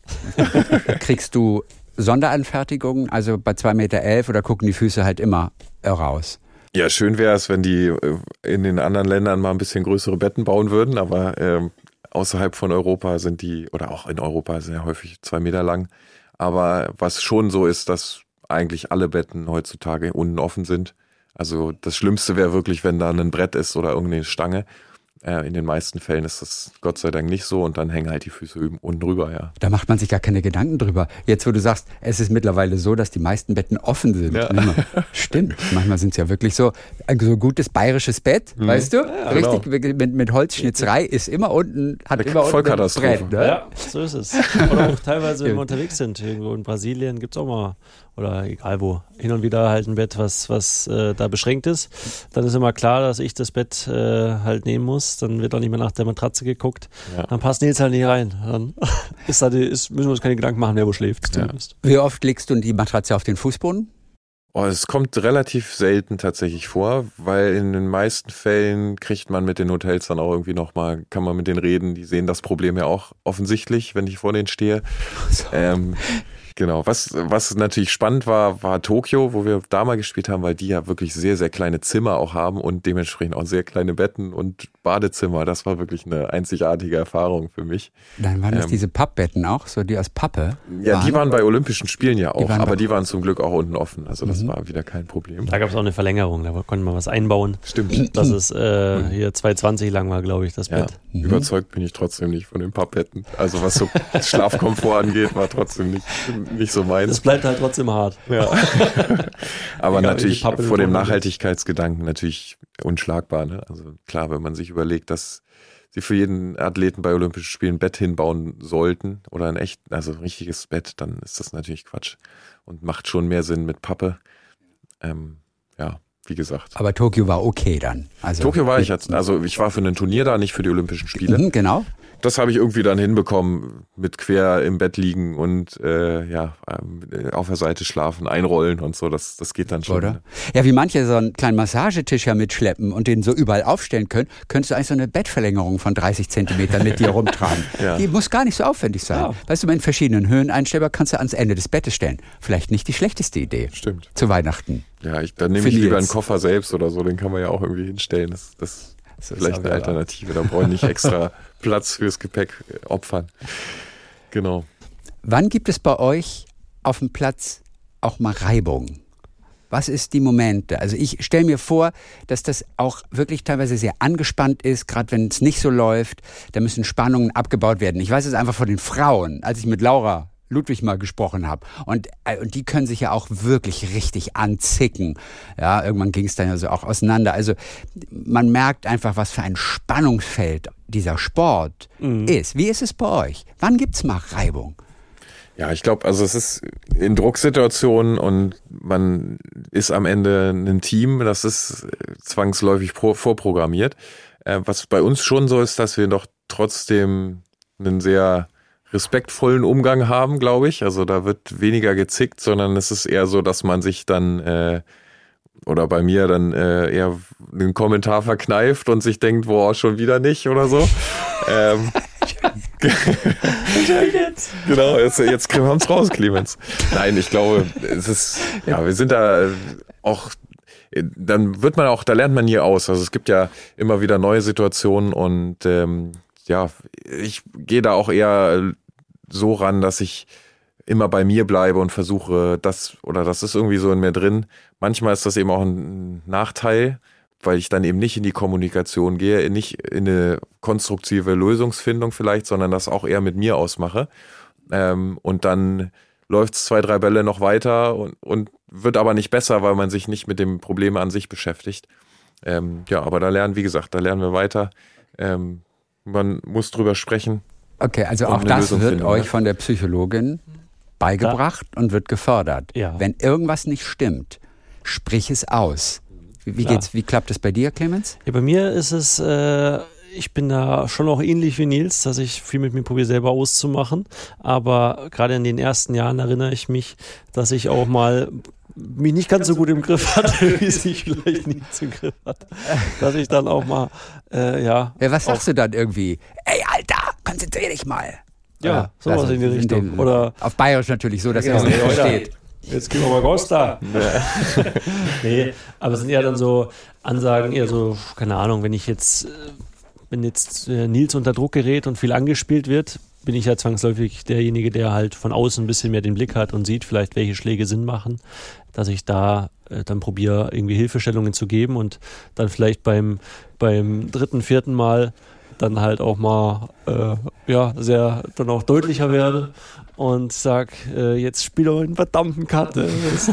Kriegst du Sonderanfertigungen, also bei zwei Meter elf, oder gucken die Füße halt immer raus? Ja, schön wäre es, wenn die äh, in den anderen Ländern mal ein bisschen größere Betten bauen würden, aber ähm, außerhalb von Europa sind die, oder auch in Europa sind ja häufig zwei Meter lang. Aber was schon so ist, dass eigentlich alle Betten heutzutage unten offen sind. Also das Schlimmste wäre wirklich, wenn da ein Brett ist oder irgendeine Stange. Äh, in den meisten Fällen ist das Gott sei Dank nicht so und dann hängen halt die Füße unten drüber, ja. Da macht man sich gar keine Gedanken drüber. Jetzt, wo du sagst, es ist mittlerweile so, dass die meisten Betten offen sind. Ja. Stimmt. Manchmal sind es ja wirklich so, ein so gutes bayerisches Bett, Mhm. weißt du? Ja, Richtig, genau. mit, mit Holzschnitzerei ist immer unten, hat Eine immer unten ein Vollkatastrophe. Brett. Ne? Ja, so ist es. Oder auch teilweise, wenn wir unterwegs sind, irgendwo in Brasilien gibt es auch mal, oder egal wo, hin und wieder halt ein Bett, was, was äh, da beschränkt ist. Dann ist immer klar, dass ich das Bett äh, halt nehmen muss. Dann wird auch nicht mehr nach der Matratze geguckt. Ja. Dann passt Nils halt nicht rein. Dann ist da die, ist, müssen wir uns keine Gedanken machen, wer wo schläft. Zumindest. Wie oft legst du die Matratze auf den Fußboden? Oh, es kommt relativ selten tatsächlich vor, weil in den meisten Fällen kriegt man mit den Hotels dann auch irgendwie nochmal, kann man mit denen reden, die sehen das Problem ja auch offensichtlich, wenn ich vor denen stehe. So. Ähm, genau, was, was natürlich spannend war, war Tokio, wo wir da mal gespielt haben, weil die ja wirklich sehr, sehr kleine Zimmer auch haben und dementsprechend auch sehr kleine Betten und Badezimmer. Das war wirklich eine einzigartige Erfahrung für mich. Dann waren das Ähm, diese Pappbetten auch, so die aus Pappe. Ja, die waren bei Olympischen Spielen ja auch, waren aber bei- die waren zum Glück auch unten offen. Also das Mhm. war wieder kein Problem. Da gab es auch eine Verlängerung, da konnte man was einbauen. Stimmt. Das ist äh, hier zwei zwanzig lang war, glaube ich, das Ja, Bett. Mhm. überzeugt bin ich trotzdem nicht von den Pappbetten. Also was so Schlafkomfort angeht, war trotzdem nicht, nicht so Das meins. bleibt halt trotzdem hart. Ja. Aber Egal, natürlich wie die Pappe vor dem drunter ist. Nachhaltigkeitsgedanken natürlich unschlagbar. Ne? Also klar, wenn man sich überlegt, dass sie für jeden Athleten bei Olympischen Spielen ein Bett hinbauen sollten oder ein echt, also ein richtiges Bett, dann ist das natürlich Quatsch und macht schon mehr Sinn mit Pappe. Ähm, ja, wie gesagt. Aber Tokio war okay dann. Also Tokio war ich mit- jetzt, also ich war für ein Turnier da, nicht für die Olympischen Spiele. Mhm, genau. Das habe ich irgendwie dann hinbekommen, mit quer im Bett liegen und äh, ja ähm, auf der Seite schlafen, einrollen und so. Das, das geht dann schon. Oder? Ja, wie manche so einen kleinen Massagetisch ja mitschleppen und den so überall aufstellen können, könntest du eigentlich so eine Bettverlängerung von dreißig Zentimetern mit dir rumtragen. Ja. Die muss gar nicht so aufwendig sein. Ja. Weißt du, in verschiedenen Höhen einstellbar kannst du ans Ende des Bettes stellen. Vielleicht nicht die schlechteste Idee. Stimmt. Zu Weihnachten. Ja, ich, dann nehme Für ich lieber einen Nils. Koffer selbst oder so, den kann man ja auch irgendwie hinstellen. Das, das ist ist vielleicht aber eine Alternative. Da brauche ich nicht extra Platz fürs Gepäck äh, opfern. Genau. Wann gibt es bei euch auf dem Platz auch mal Reibung? Was ist die Momente? Also ich stelle mir vor, dass das auch wirklich teilweise sehr angespannt ist, gerade wenn es nicht so läuft. Da müssen Spannungen abgebaut werden. Ich weiß es einfach von den Frauen, als ich mit Laura Ludwig mal gesprochen habe. Und, äh, und die können sich ja auch wirklich richtig anzicken. Ja, irgendwann ging es dann ja so auch auseinander. Also man merkt einfach, was für ein Spannungsfeld dieser Sport Mhm. ist. Wie ist es bei euch? Wann gibt's mal Reibung? Ja, ich glaube, also es ist in Drucksituationen und man ist am Ende ein Team, das ist zwangsläufig pro, vorprogrammiert. Äh, was bei uns schon so ist, dass wir doch trotzdem einen sehr respektvollen Umgang haben, glaube ich. Also da wird weniger gezickt, sondern es ist eher so, dass man sich dann äh, oder bei mir dann äh, eher einen Kommentar verkneift und sich denkt, boah, schon wieder nicht oder so. ähm, genau, jetzt, jetzt haben wir es raus, Clemens. Nein, ich glaube, es ist, ja, wir sind da auch dann wird man auch, da lernt man nie aus. Also es gibt ja immer wieder neue Situationen und ähm, ja, ich gehe da auch eher so ran, dass ich immer bei mir bleibe und versuche, das oder das ist irgendwie so in mir drin. Manchmal ist das eben auch ein Nachteil, weil ich dann eben nicht in die Kommunikation gehe, nicht in eine konstruktive Lösungsfindung vielleicht, sondern das auch eher mit mir ausmache. Ähm, und dann läuft es zwei, drei Bälle noch weiter und, und wird aber nicht besser, weil man sich nicht mit dem Problem an sich beschäftigt. Ähm, ja, aber da lernen, wie gesagt, da lernen wir weiter. Ähm, man muss drüber sprechen. Okay, also auch das wird finden, euch von der Psychologin beigebracht ja. und wird gefördert. Ja. Wenn irgendwas nicht stimmt, sprich es aus. Wie, wie, geht's, wie klappt das bei dir, Clemens? Ja, bei mir ist es, äh, ich bin da schon auch ähnlich wie Nils, dass ich viel mit mir probiere, selber auszumachen. Aber gerade in den ersten Jahren erinnere ich mich, dass ich auch mal mich nicht ganz so gut im Griff hatte, wie es ich vielleicht nie im Griff hatte. Dass ich dann auch mal, äh, ja. Ja, was sagst du dann irgendwie? Ey, Alter, konzentrier dich mal. Ja, sowas in die Richtung. In den, Oder auf Bayerisch natürlich so, dass ja, er es nicht genau. versteht. Jetzt gehen wir mal Gas da. Nee, aber es sind eher dann so Ansagen, eher so, keine Ahnung, wenn ich jetzt, wenn jetzt Nils unter Druck gerät und viel angespielt wird, bin ich ja zwangsläufig derjenige, der halt von außen ein bisschen mehr den Blick hat und sieht vielleicht, welche Schläge Sinn machen, dass ich da äh, dann probiere, irgendwie Hilfestellungen zu geben und dann vielleicht beim, beim dritten, vierten Mal dann halt auch mal äh, ja, sehr dann auch deutlicher werde und sag, äh, jetzt spiel doch einen verdammten Karte.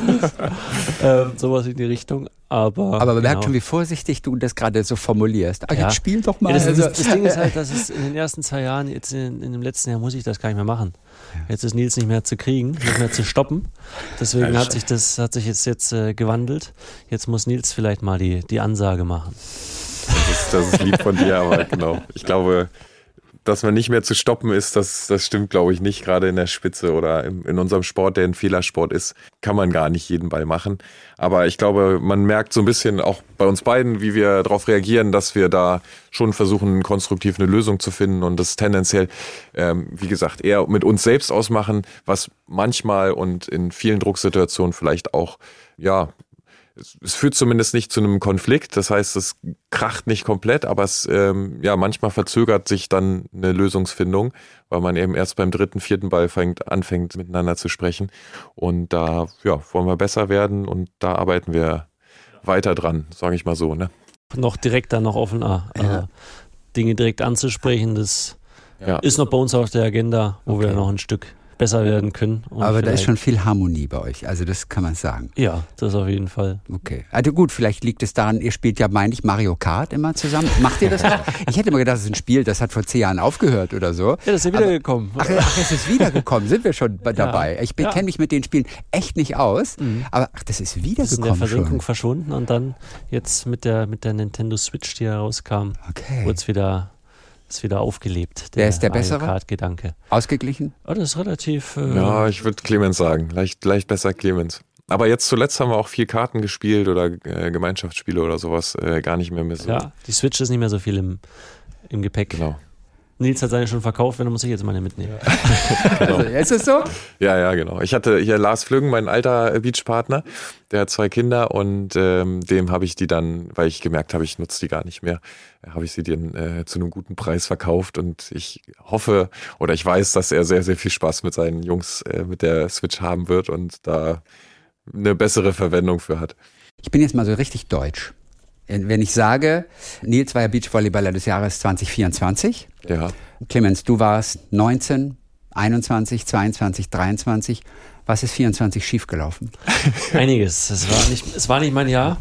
ähm, sowas in die Richtung. Aber, Aber man merkt genau. schon, wie vorsichtig du das gerade so formulierst. Ah, ja. Jetzt spiel doch mal. Ja, das, also, das, das Ding ist halt, dass es in den ersten zwei Jahren, jetzt in, in dem letzten Jahr muss ich das gar nicht mehr machen. Jetzt ist Nils nicht mehr zu kriegen, nicht mehr zu stoppen. Deswegen hat sich das hat sich jetzt, jetzt äh, gewandelt. Jetzt muss Nils vielleicht mal die, die Ansage machen. Das ist, das ist lieb von dir, aber genau. Ich glaube, dass man nicht mehr zu stoppen ist, das, das stimmt, glaube ich, nicht. Gerade in der Spitze oder in, in unserem Sport, der ein Fehlersport ist, kann man gar nicht jeden Ball machen. Aber ich glaube, man merkt so ein bisschen auch bei uns beiden, wie wir darauf reagieren, dass wir da schon versuchen, konstruktiv eine Lösung zu finden und das tendenziell, ähm, wie gesagt, eher mit uns selbst ausmachen, was manchmal und in vielen Drucksituationen vielleicht auch, ja, es führt zumindest nicht zu einem Konflikt, das heißt, es kracht nicht komplett, aber es ähm, ja manchmal verzögert sich dann eine Lösungsfindung, weil man eben erst beim dritten, vierten Ball fängt, anfängt miteinander zu sprechen und da ja, wollen wir besser werden und da arbeiten wir weiter dran, sage ich mal so. Ne? Noch direkter, noch offener, Ja. äh, Dinge direkt anzusprechen, das Ja. ist noch bei uns auf der Agenda, wo Okay. wir noch ein Stück besser werden können. Und aber da ist vielleicht- schon viel Harmonie bei euch, also das kann man sagen. Ja, das auf jeden Fall. Okay. Also gut, vielleicht liegt es daran, ihr spielt ja, meine ich, Mario Kart immer zusammen. Macht ihr das auch? Ich hätte immer gedacht, das ist ein Spiel, das hat vor zehn Jahren aufgehört oder so. Ja, das ist ja wiedergekommen. Ach, ach, es ist wiedergekommen, sind wir schon bei- Ja. dabei. Ich Ja. kenne mich mit den Spielen echt nicht aus, Mhm. aber ach, das ist Das ist in der wiedergekommen Versenkung schon. verschwunden und dann jetzt mit der, mit der Nintendo Switch, die herauskam, Okay. wurde es wieder, ist wieder aufgelebt. Wer ist der Mario Bessere? Kart-Gedanke. Ausgeglichen? Oh, das ist relativ... Äh, Ja, ich würde Clemens sagen, leicht, leicht besser Clemens. Aber jetzt zuletzt haben wir auch viel Karten gespielt oder äh, Gemeinschaftsspiele oder sowas, äh, gar nicht mehr mit so. ja, die Switch ist nicht mehr so viel im, im Gepäck. Genau. Nils hat seine schon verkauft, wenn muss ich jetzt meine mitnehmen. Genau. Also, ist es so? Ja, ja, genau. Ich hatte hier Lars Flüggen, mein alter Beachpartner, der hat zwei Kinder und ähm, dem habe ich die dann, weil ich gemerkt habe, ich nutze die gar nicht mehr, habe ich sie dann äh, zu einem guten Preis verkauft und ich hoffe oder ich weiß, dass er sehr, sehr viel Spaß mit seinen Jungs äh, mit der Switch haben wird und da eine bessere Verwendung für hat. Ich bin jetzt mal so richtig deutsch. Wenn ich sage, Nils war ja Beachvolleyballer des Jahres zwanzig vierundzwanzig. Ja. Clemens, du warst neunzehn, einundzwanzig, zweiundzwanzig, dreiundzwanzig. Was ist vierundzwanzig schiefgelaufen? Einiges. Es war nicht, es war nicht mein Jahr.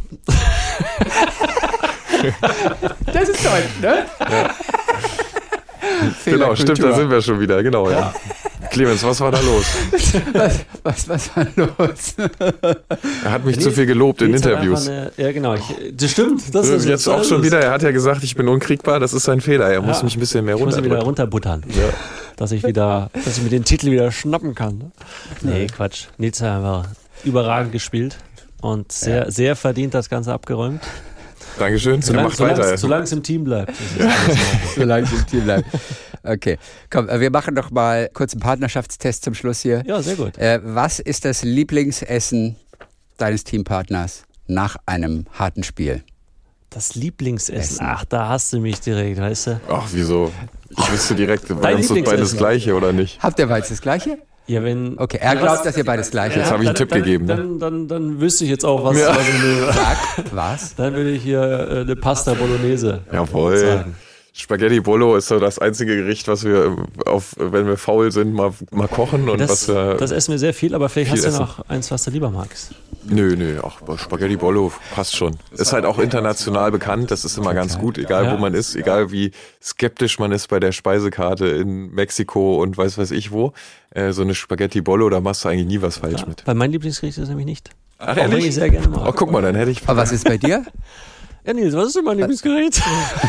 Das ist deutsch, ne? Ja. Genau, stimmt, da sind wir schon wieder, genau, ja. Clemens, was war da los? Was, was, was war los? Er hat mich Nils- zu viel gelobt in Nils hat Interviews. einfach Eine, ja, genau. Ich, das stimmt. Das ist Jetzt auch schon wieder, er hat ja gesagt, ich bin unkriegbar, das ist sein Fehler, er muss Ja. mich ein bisschen mehr Ich muss ihn wieder runterdrücken. runterbuttern. Dass ich wieder, dass ich mir den Titel wieder schnappen kann. Ne? Nee, Quatsch. Nils hat einfach überragend gespielt und sehr, Ja. sehr verdient das Ganze abgeräumt. Dankeschön, Solange macht weiter. solange es im Team bleibt. ist es alles in Ordnung. Solange es im Team bleibt. Okay, komm, wir machen doch mal kurz einen Partnerschaftstest zum Schluss hier. Ja, sehr gut. Äh, was ist das Lieblingsessen deines Teampartners? nach einem harten Spiel? Das Lieblingsessen. Essen. Ach, da hast du mich direkt, weißt du? Ach, wieso? Ich wüsste direkt, bei uns ist Lieblingsessen. beides das Gleiche, oder nicht? Habt ihr beides das Gleiche? Ja, wenn. Okay, er glaubt, dass ihr beides Gleiche Jetzt habt. habe ich einen dann, Tipp gegeben. Ne? Dann, dann, dann, dann wüsste ich jetzt auch, was, Ja. was ich nehme. Sag, was? Dann würde ich hier äh, eine Pasta Bolognese Jawohl. sagen. Spaghetti Bolo ist so das einzige Gericht, was wir, auf, wenn wir faul sind, mal, mal kochen. Und Das, was wir, das essen wir sehr viel, aber vielleicht viel hast du essen. noch eins, was du lieber magst. Nö, nö, auch Spaghetti Bolo passt schon. Ist halt auch international bekannt, das ist immer ganz gut, egal Ja. wo man ist, egal wie skeptisch man ist bei der Speisekarte in Mexiko und weiß weiß ich wo. Äh, so eine Spaghetti Bolo, da machst du eigentlich nie was falsch mit. Weil mein Lieblingsgericht ist es nämlich nicht. Ach, Auch wenn ehrlich? ich sehr gerne mag. Oh, guck mal, dann hätte ich Aber was ist bei dir? Ja, Nils, was ist denn mein Lieblingsgericht?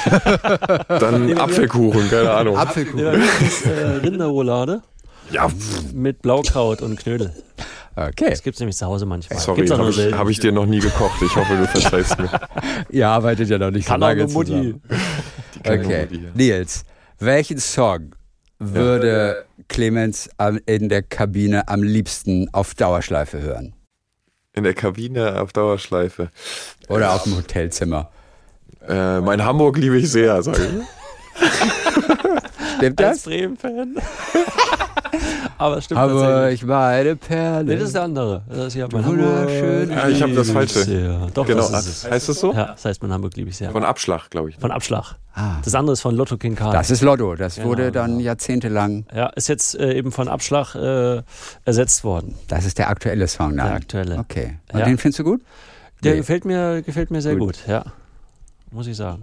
dann Apfelkuchen, keine Ahnung. Apfelkuchen. Ja, das ist äh, Rinderroulade Ja, mit Blaukraut und Knödel. Okay. Das gibt es nämlich zu Hause manchmal. sorry, Gibt's auch habe nur ich, selten. hab ich dir noch nie gekocht. Ich hoffe, du verzeihst mir. Ihr arbeitet ja noch nicht so Kann auch lange eine Mutti. zusammen. Die kleine Okay, Mutti, ja. Nils, welchen Song würde Clemens am- in der Kabine am liebsten auf Dauerschleife hören? In der Kabine auf Dauerschleife. Oder auf dem Hotelzimmer? Äh, mein Hamburg liebe ich sehr, sage ich. Stimmt Als das? Bremen-Fan. Aber es stimmt Aber tatsächlich. ich war eine Perle. Nee, das ist der andere. Das ist ja mein Wunderschön. Hamburg. Ah, ich hab das liebe ich Falsche. sehr. Doch, Genau, das ist es. heißt das so? Ja, das heißt, mein Hamburg liebe ich sehr. Von Abschlag, glaube ich. Von Abschlag. Ah. Das andere ist von Lotto King Karl. Das ist Lotto. Das Genau, wurde dann genau. jahrzehntelang. Ja, ist jetzt äh, eben von Abschlag äh, ersetzt worden. Das ist der aktuelle Song. Dann. Der aktuelle. Okay. Und Ja. den findest du gut? Der Nee. gefällt mir, gefällt mir sehr Gut. gut. Ja. Muss ich sagen.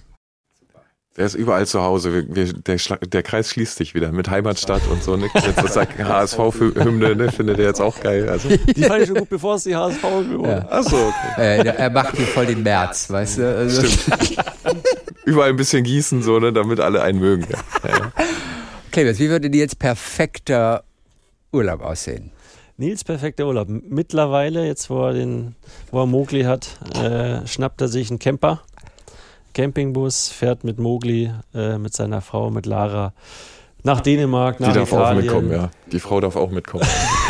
Der ist überall zu Hause. Wir, wir, der, Schla- der Kreis schließt sich wieder mit Heimatstadt und so. Ne? Jetzt ist halt H S V-Hymne, ne? Findet er jetzt auch geil. Also, Die fand ich schon gut, bevor es die H S V wurde. Ja. achso, okay. Äh, er macht hier voll den März, weißt du? Also, Überall ein bisschen gießen, so, ne? Damit alle einen mögen. Ja. Ja, ja. Clemens, wie würde dir jetzt perfekter Urlaub aussehen? Nils perfekter Urlaub. Mittlerweile, jetzt wo er den, wo er Mowgli hat, äh, schnappt er sich einen Camper. Campingbus, fährt mit Mowgli, äh, mit seiner Frau, mit Lara nach Dänemark, nach Die darf auch Italien, mitkommen, ja. Die Frau darf auch mitkommen.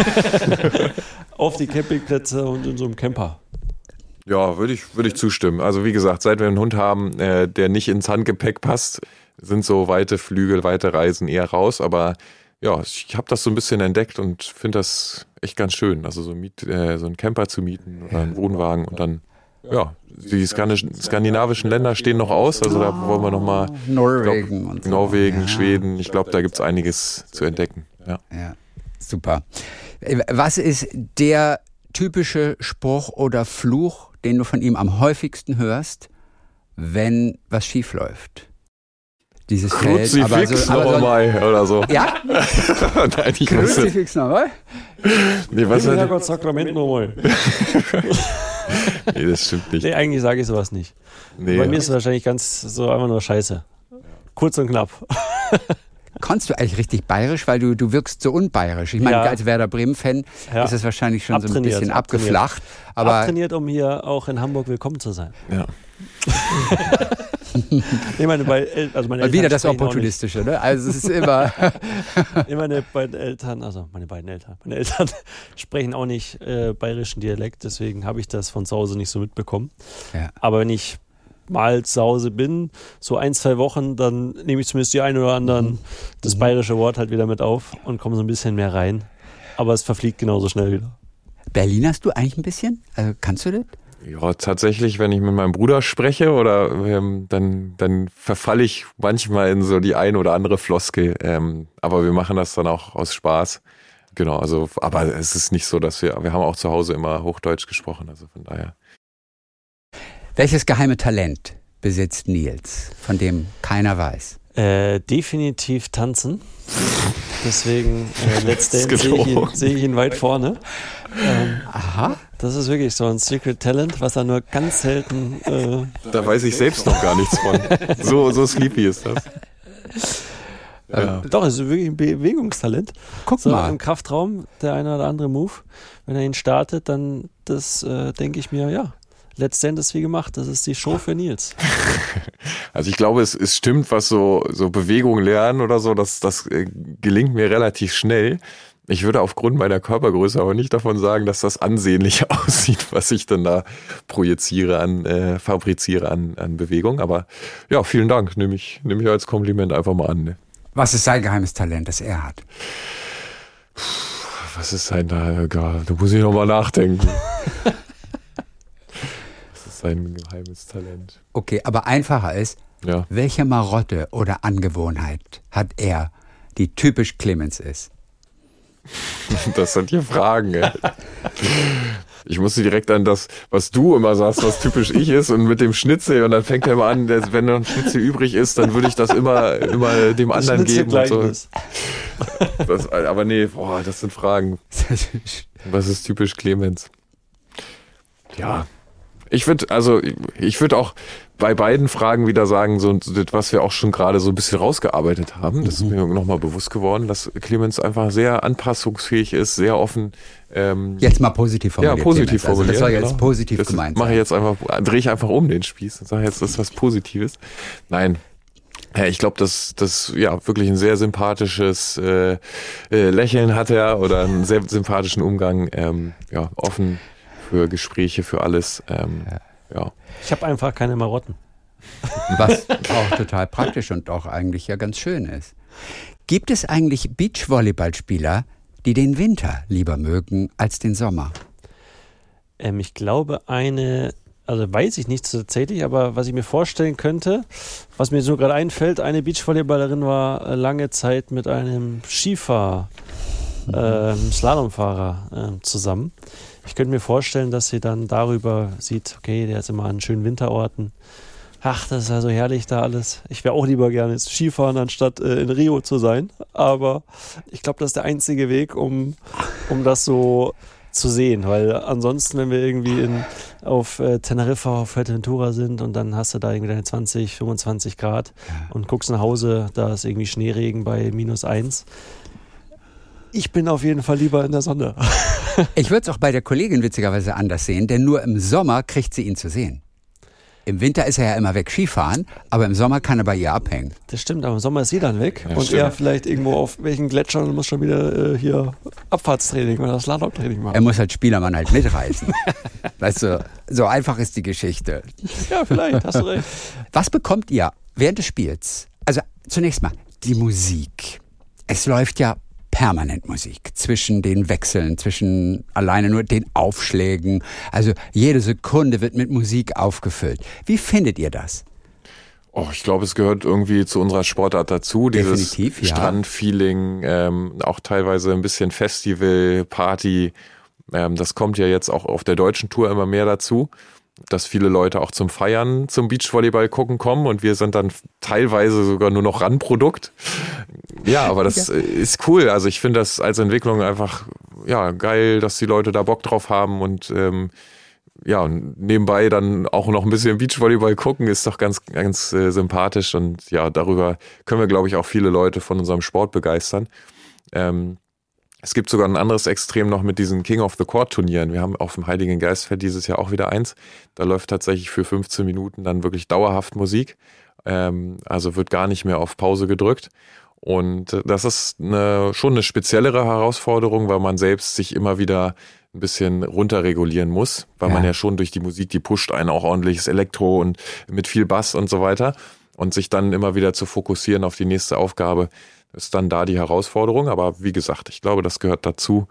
auf die Campingplätze und in so einem Camper. Ja, würde ich, würde ich zustimmen. Also wie gesagt, seit wir einen Hund haben, äh, der nicht ins Handgepäck passt, sind so weite Flüge, weite Reisen eher raus. Aber ja, ich habe das so ein bisschen entdeckt und finde das echt ganz schön. Also so, Miet, äh, so einen Camper zu mieten oder einen Wohnwagen und dann, ja, die skandinavischen skandinavischen Länder stehen noch aus. Also da wollen wir nochmal Norwegen und so. Norwegen, Ja. Schweden. Ich glaube, da gibt es einiges zu entdecken. Ja. Ja, super. Was ist der typische Spruch oder Fluch, den du von ihm am häufigsten hörst, wenn was schief läuft? Dieses Feld, aber Kruzifix so, aber noch so, mal oder so. ja, Nein, ich weiß nicht. Kruzifix nochmal. Nee, was hat, Herrgott Sakrament nochmal. nee, das stimmt nicht. Nee, eigentlich sage ich sowas nicht. Nee, Bei mir ist es wahrscheinlich ganz so einfach nur Scheiße. Kurz und knapp. Kannst du eigentlich richtig bayerisch, weil du, du wirkst so unbayerisch. Ich meine, Ja. als Werder Bremen-Fan Ja. ist es wahrscheinlich schon so ein Abtrainiert, bisschen abtrainiert. abgeflacht. Aber Abtrainiert, um hier auch in Hamburg willkommen zu sein. ja. Nee, meine beiden El- also meine und wieder Eltern das sprechen auch Opportunistische, ne? Also es ist immer. Nicht, nee, meine beiden Eltern, also meine beiden Eltern, meine Eltern sprechen auch nicht äh, bayerischen Dialekt, deswegen habe ich das von zu Hause nicht so mitbekommen. Ja. Aber wenn ich mal zu Hause bin, so ein, zwei Wochen, dann nehme ich zumindest die ein oder anderen das bayerische Wort halt wieder mit auf und komme so ein bisschen mehr rein. Aber es verfliegt genauso schnell wieder. Berlinerst du eigentlich ein bisschen? Also kannst du das? Ja, tatsächlich, wenn ich mit meinem Bruder spreche oder ähm, dann, dann verfalle ich manchmal in so die ein oder andere Floskel. Ähm, aber wir machen das dann auch aus Spaß. Genau, also, aber es ist nicht so, dass wir, wir haben auch zu Hause immer Hochdeutsch gesprochen, also von daher. Welches geheime Talent besitzt Nils, von dem keiner weiß? Äh, definitiv tanzen. Deswegen äh, Let's Das ist Dance sehe ich, ihn- gelogen. sehe ich ihn weit vorne. Ähm, Aha. das ist wirklich so ein Secret Talent, was er nur ganz selten. Äh, Da weiß ich selbst noch gar nichts von. So, so sleepy ist das. Ja. Doch, es ist wirklich ein Bewegungstalent. Guck So mal. im Kraftraum, der eine oder andere Move. Wenn er ihn startet, dann das äh, denke ich mir, ja, Let's Dance ist wie gemacht. Das ist die Show für Nils. Also ich glaube, es, es stimmt, was so, so Bewegung lernen oder so, das, das äh, gelingt mir relativ schnell. Ich würde aufgrund meiner Körpergröße aber nicht davon sagen, dass das ansehnlich aussieht, was ich dann da projiziere an, äh, fabriziere an, an Bewegung. Aber ja, vielen Dank. Nehme ich, nehme ich als Kompliment einfach mal an. Ne? Was ist sein geheimes Talent, das er hat? Puh, was ist sein, da, da muss ich nochmal nachdenken. Was ist sein geheimes Talent? Okay, aber einfacher ist, ja. Welche Marotte oder Angewohnheit hat er, die typisch Clemens ist? Das sind hier Fragen, ey. Ich musste direkt an das, was du immer sagst, was typisch ich ist und mit dem Schnitzel und dann fängt er mal an, wenn noch ein Schnitzel übrig ist, dann würde ich das immer, immer dem das anderen geben und so. Ist. Das, aber nee, boah, das sind Fragen. Was ist typisch Clemens? Ja, ich würde, also ich würde auch bei beiden Fragen wieder sagen, so was wir auch schon gerade so ein bisschen rausgearbeitet haben, das ist mir nochmal bewusst geworden, dass Clemens einfach sehr anpassungsfähig ist, sehr offen. Ähm, jetzt mal positiv formuliert. Ja, positiv formuliert. Also das soll jetzt genau. positiv das gemeint mache sein. ich jetzt einfach, drehe ich einfach um den Spieß und sage jetzt, das ist was Positives. Nein. Ja, ich glaube, dass das ja wirklich ein sehr sympathisches äh, äh, Lächeln hat er oder einen sehr sympathischen Umgang, ähm, ja, offen für Gespräche, für alles. Ähm, ja. Ja. Ich habe einfach keine Marotten. Was auch total praktisch und auch eigentlich ja ganz schön ist. Gibt es eigentlich Beachvolleyballspieler, die den Winter lieber mögen als den Sommer? Ähm, ich glaube, eine, also weiß ich nicht tatsächlich, aber was ich mir vorstellen könnte, was mir so gerade einfällt, eine Beachvolleyballerin war lange Zeit mit einem Skifahrer, ähm, Slalomfahrer äh, zusammen. Ich könnte mir vorstellen, dass sie dann darüber sieht, okay, der ist immer an schönen Winterorten. Ach, das ist ja so herrlich da alles. Ich wäre auch lieber gerne jetzt Skifahren, anstatt äh, in Rio zu sein. Aber ich glaube, das ist der einzige Weg, um, um das so zu sehen. Weil ansonsten, wenn wir irgendwie in, auf äh, Teneriffa, auf Fuerteventura sind und dann hast du da irgendwie deine zwanzig, fünfundzwanzig Grad und guckst nach Hause, da ist irgendwie Schneeregen bei minus eins. Ich bin auf jeden Fall lieber in der Sonne. Ich würde es auch bei der Kollegin witzigerweise anders sehen, denn nur im Sommer kriegt sie ihn zu sehen. Im Winter ist er ja immer weg Skifahren, aber im Sommer kann er bei ihr abhängen. Das stimmt, aber im Sommer ist sie dann weg ja, und stimmt. er vielleicht irgendwo auf welchen Gletschern und muss schon wieder äh, hier Abfahrtstraining oder Slalomtraining machen. Er muss als Spielermann halt mitreißen. Weißt du, so einfach ist die Geschichte. Ja, vielleicht, hast du recht. Was bekommt ihr während des Spiels? Also zunächst mal die Musik. Es läuft ja permanent Musik zwischen den Wechseln, zwischen alleine nur den Aufschlägen. Also jede Sekunde wird mit Musik aufgefüllt. Wie findet ihr das? Oh, ich glaube, es gehört irgendwie zu unserer Sportart dazu. Dieses Definitiv, ja. Strandfeeling, ähm, auch teilweise ein bisschen Festival, Party. Ähm, das kommt ja jetzt auch auf der deutschen Tour immer mehr dazu, dass viele Leute auch zum Feiern zum Beachvolleyball gucken kommen und wir sind dann teilweise sogar nur noch Randprodukt. Ja, aber das ja. ist cool. Also ich finde das als Entwicklung einfach ja geil, dass die Leute da Bock drauf haben und ähm, ja, und nebenbei dann auch noch ein bisschen Beachvolleyball gucken, ist doch ganz, ganz äh, sympathisch und ja, darüber können wir, glaube ich, auch viele Leute von unserem Sport begeistern. Ähm, Es gibt sogar ein anderes Extrem noch mit diesen King of the Court Turnieren. Wir haben auf dem Heiligen Geistfeld dieses Jahr auch wieder eins. Da läuft tatsächlich für fünfzehn Minuten dann wirklich dauerhaft Musik. Ähm, also wird gar nicht mehr auf Pause gedrückt. Und das ist eine, schon eine speziellere Herausforderung, weil man selbst sich immer wieder ein bisschen runterregulieren muss, weil ja. man ja schon durch die Musik, die pusht einen auch ordentliches Elektro und mit viel Bass und so weiter. Und sich dann immer wieder zu fokussieren auf die nächste Aufgabe, ist dann da die Herausforderung. Aber wie gesagt, ich glaube, das gehört dazu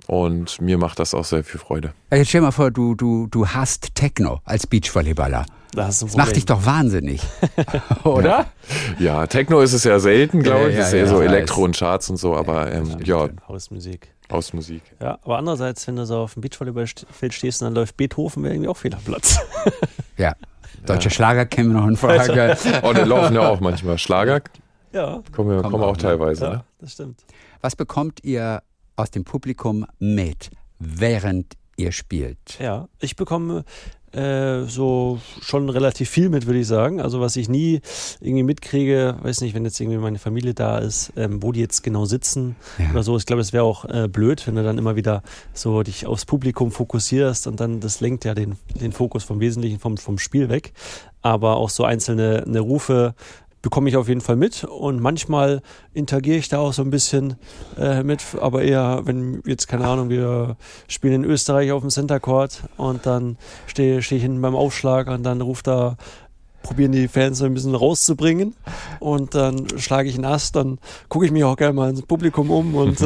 und mir macht das auch sehr viel Freude. Jetzt stell dir mal vor, du, du, du hast Techno als Beachvolleyballer. Das, das macht dich doch wahnsinnig, oder? Ja. ja, Techno ist es ja selten, glaube ich. Ja, ja, das ist eher ja, so ja, Elektro und Charts und so, aber ähm, ja. Hausmusik. Hausmusik. Ja, aber andererseits, wenn du so auf dem Beachvolleyballfeld stehst und dann läuft Beethoven, wäre irgendwie auch fehl am Platz. Ja, deutsche ja. Schlager kämen noch in Frage. Oh, die laufen ja auch manchmal. Schlager? Ja. Kommen, wir, kommen auch, auch teilweise. Ja, ne? das stimmt. Was bekommt ihr aus dem Publikum mit, während ihr spielt? Ja, ich bekomme äh, so schon relativ viel mit, würde ich sagen. Also was ich nie irgendwie mitkriege, weiß nicht, wenn jetzt irgendwie meine Familie da ist, ähm, wo die jetzt genau sitzen ja. oder so. Ich glaube, es wäre auch äh, blöd, wenn du dann immer wieder so dich aufs Publikum fokussierst und dann das lenkt ja den, den Fokus vom Wesentlichen vom, vom Spiel weg. Aber auch so einzelne eine Rufe, bekomme ich auf jeden Fall mit und manchmal interagiere ich da auch so ein bisschen äh, mit, aber eher, wenn jetzt, keine Ahnung, wir spielen in Österreich auf dem Center Court und dann stehe steh ich hinten beim Aufschlag und dann ruft da probieren die Fans so ein bisschen rauszubringen und dann schlage ich einen Ast, dann gucke ich mich auch gerne mal ins Publikum um und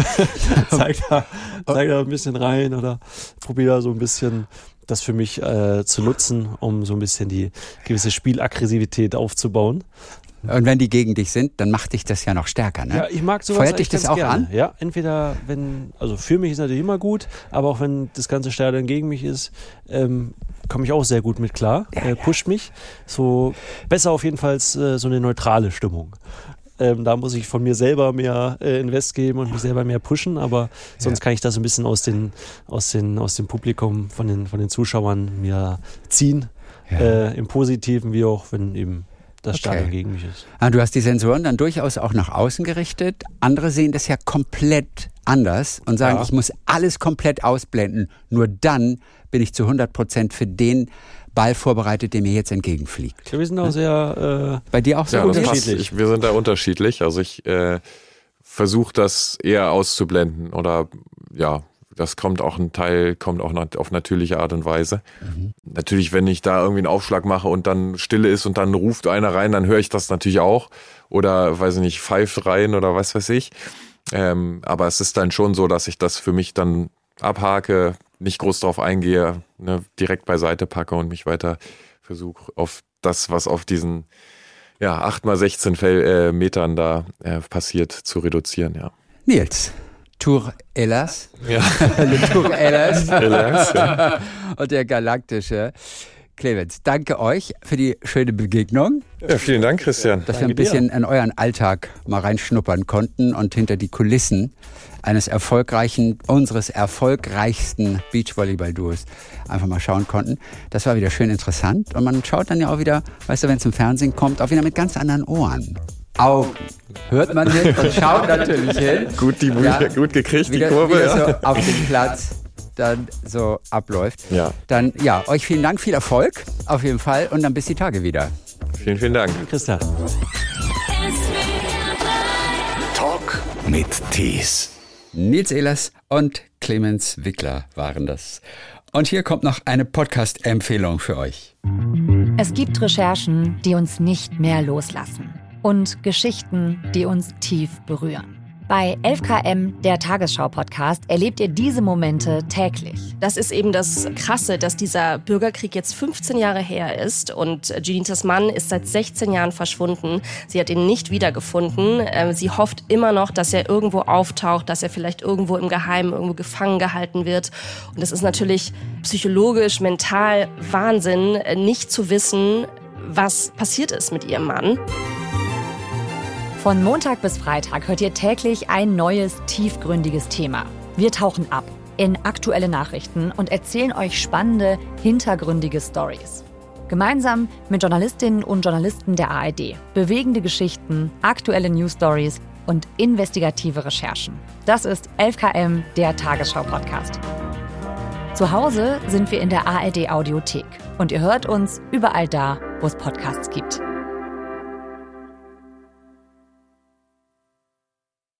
zeige da, zeig da ein bisschen rein oder probiere da so ein bisschen das für mich äh, zu nutzen, um so ein bisschen die gewisse Spielaggressivität aufzubauen. Und wenn die gegen dich sind, dann macht dich das ja noch stärker, ne? Ja, ich mag sowas. Feuert dich das auch gerne. an? Ja, entweder wenn, also für mich ist natürlich immer gut, aber auch wenn das ganze Stadion gegen mich ist, ähm, komme ich auch sehr gut mit klar, ja, äh, pusht ja. mich. So besser auf jeden Fall äh, so eine neutrale Stimmung. Ähm, da muss ich von mir selber mehr äh, Invest geben und mich selber mehr pushen, aber sonst ja. kann ich das ein bisschen aus, den, aus, den, aus dem Publikum, von den, von den Zuschauern mir ziehen, ja. äh, im Positiven wie auch wenn eben das okay. Stadion gegen mich ist. Ah, du hast die Sensoren dann durchaus auch nach außen gerichtet. Andere sehen das ja komplett anders und sagen, ja. ich muss alles komplett ausblenden. Nur dann bin ich zu hundert Prozent für den Ball vorbereitet, der mir jetzt entgegenfliegt. Ja, wir sind auch sehr... Äh, Bei dir auch so ja, unterschiedlich? Ich, wir sind da unterschiedlich. Also ich äh, versuche das eher auszublenden oder ja... Das kommt auch ein Teil, kommt auch auf natürliche Art und Weise. Mhm. Natürlich, wenn ich da irgendwie einen Aufschlag mache und dann Stille ist und dann ruft einer rein, dann höre ich das natürlich auch. Oder, weiß ich nicht, pfeift rein oder was weiß ich. Ähm, aber es ist dann schon so, dass ich das für mich dann abhake, nicht groß drauf eingehe, ne, direkt beiseite packe und mich weiter versuche auf das, was auf diesen ja, acht mal sechzehn Fel- äh, Metern da äh, passiert, zu reduzieren. Ja. Nils. Tour Hellas. Ja. Tour Hellas. Hellas ja. Und der galaktische Clemens. Danke euch für die schöne Begegnung. Ja, vielen Dank, Christian. Dass Danke wir ein bisschen dir. in euren Alltag mal reinschnuppern konnten und hinter die Kulissen eines erfolgreichen, unseres erfolgreichsten Beachvolleyball-Duos einfach mal schauen konnten. Das war wieder schön interessant. Und man schaut dann ja auch wieder, weißt du, wenn es zum Fernsehen kommt, auch wieder mit ganz anderen Ohren. Augen. Hört man hin und schaut natürlich hin. Gut, die, ja, gut gekriegt, wieder, die Kurve. Wieder ja. so auf dem Platz dann so abläuft. Ja. Dann, ja, euch vielen Dank, viel Erfolg auf jeden Fall und dann bis die Tage wieder. Vielen, vielen Dank. Christian. Talk mit Tees. Nils Ehlers und Clemens Wickler waren das. Und hier kommt noch eine Podcast-Empfehlung für euch. Es gibt Recherchen, die uns nicht mehr loslassen. Und Geschichten, die uns tief berühren. Bei elf K M, der Tagesschau-Podcast, erlebt ihr diese Momente täglich. Das ist eben das Krasse, dass dieser Bürgerkrieg jetzt fünfzehn Jahre her ist und Janitas Mann ist seit sechzehn Jahren verschwunden. Sie hat ihn nicht wiedergefunden. Sie hofft immer noch, dass er irgendwo auftaucht, dass er vielleicht irgendwo im Geheimen irgendwo gefangen gehalten wird. Und das ist natürlich psychologisch, mental Wahnsinn, nicht zu wissen, was passiert ist mit ihrem Mann. Von Montag bis Freitag hört ihr täglich ein neues, tiefgründiges Thema. Wir tauchen ab in aktuelle Nachrichten und erzählen euch spannende, hintergründige Storys. Gemeinsam mit Journalistinnen und Journalisten der A R D. Bewegende Geschichten, aktuelle News-Stories und investigative Recherchen. Das ist elf K M, der Tagesschau-Podcast. Zu Hause sind wir in der A R D-Audiothek und ihr hört uns überall da, wo es Podcasts gibt.